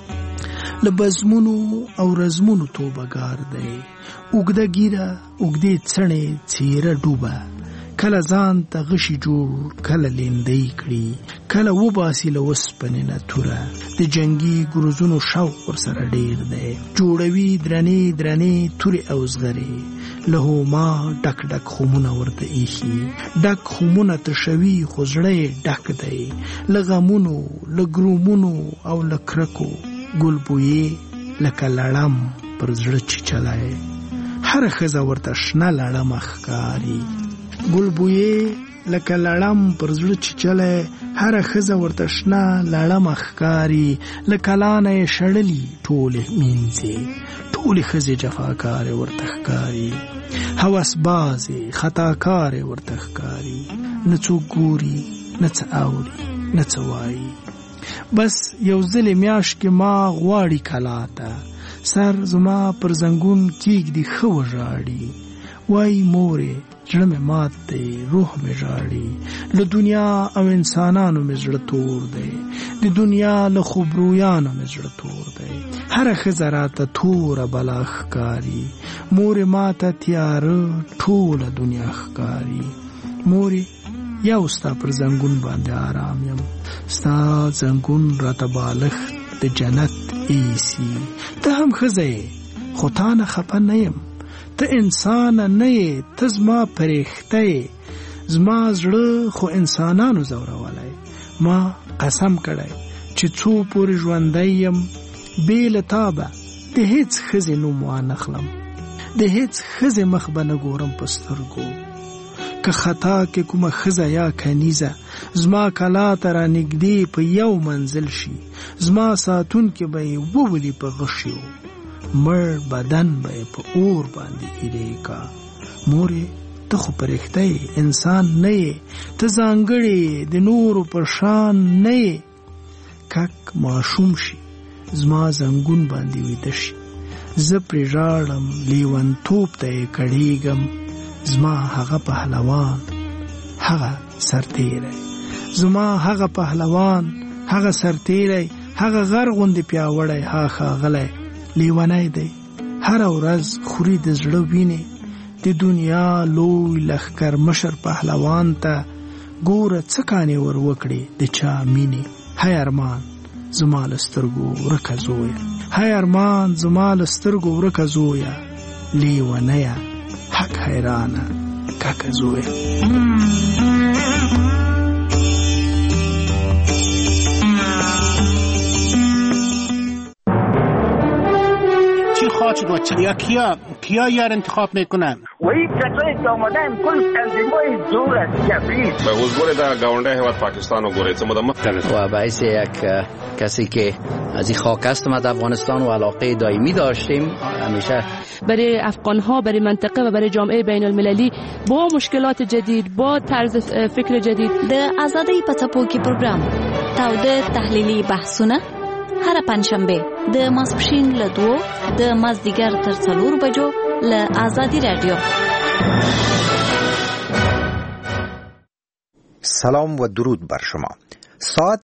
له بزمونو او رزمونو توبهګار دی. اوږده ګیره اوږدې څڼې څېره ډوبه، کله ځان ته غشي جوړ کله لیندۍ کړي، کله وباسي له اوسپنې نه توره. د جنګي ګروزونو شوق ورسره ډېر دی، جوړوي درنې درنې تورې او زغرې. له هوما ډک ډک خمونه ورته ایښي، ډک خمونه تشوي خو زړه یې ډک دی له غمونو، له ګرومونو او له کرکو. ګلبویې لکه لړم پر زړه چیچلی، هره ښځه ورته شنه لړمه ښکاري. ګلبویې لکه لړم پر زړه چیچلی، هره ښځه ورته شنه لړمه ښکاري. له کلانه یې شړلي ټولې مینځې، ټولې ښځې جفاکارې ورته ښکاري. هوسبازې خطاکارې ورته ښکاري، نه څوک ګوري نه څه اوري نه څه وایي. بس یو ځلې میاشت کې ما غواړي کلا ته، سر زما پر زنګون کېږدي ښه وژاړي. وایي مورې زړه مې مات دی، روح مې ژاړي. له دنیا او انسانانو مې زړه تور دی، د دنیا له خوبرویانو مې زړه تور دی. هره ښځه راته توره بلا ښکاري، مورې ماته تیاره ټوله دنیا ښکاري. مورې یو ستا پر زنګون باندې آرام یم، ستا زنګون راته بالښت د جنت ایسي. ته هم ښځه یې خو تا نه خفه نه یم، ته انسان نه یې، ته زما پرېښته یې. زما زړه خو انسانانو زورولی، ما قسم کړی چې څو پورې ژوندی یم بې له تا به د هېڅ ښځې نوم وانخلم، د هېڅ ښځې مخ به نه ګورم په سترګو. که خطا کې کومه ښځه یا کنیزه زما کلا ته رانږدې په یو منزل شي، زما ساتونکي به یې وولي په غشیو، مړ بدن به یې په اور باندې ایرې کا. مورې ته خو پرېښته یې، انسان نه یې، ته ځانګړې د نورو په شان نه یې. کک ماشوم شي زما زنګون باندې ویده شي، زه پرې ژاړم لیونتوب ته یې کړېږم. زما هغه پهلوان هغه سرتیری، زما هغه پهلوان هغه سرتیری، هغه غر غوندې پیاوړی ها ښاغلی لیونی دی. هره ورځ خوري د زړه وینې، د دنیا لوی لښکر مشر پهلوان ته ګوره څه کانې ور وکړې د چا مینې. هی ارمان زما له سترګو ورکه زویه. هی ارمان زما له سترګو ورکه زویه، لیونیه حق حیرانه ککه زویه. خواهد شد و کیا کیا یار انتخاب میکنن؟ وی کسایی که آمدن کل تنظیمای زور است جبری. به حضور در گاونده هیواد پاکستان و گوره چه مدام و باعث یک کسی که از این خاک است ما در افغانستان و علاقه دائمی داشتیم همیشه برای افغان‌ها، برای منطقه و برای جامعه بین المللی با مشکلات جدید، با طرز فکر جدید. د آزادۍ په څپو کې پروګرام تاوده تحلیلي بحثونه هر پنځشنبه د ماسپښین له دوه د مازدیګر تر څلور بجو له آزادی رادیو. سلام و درود بر شما. ساعت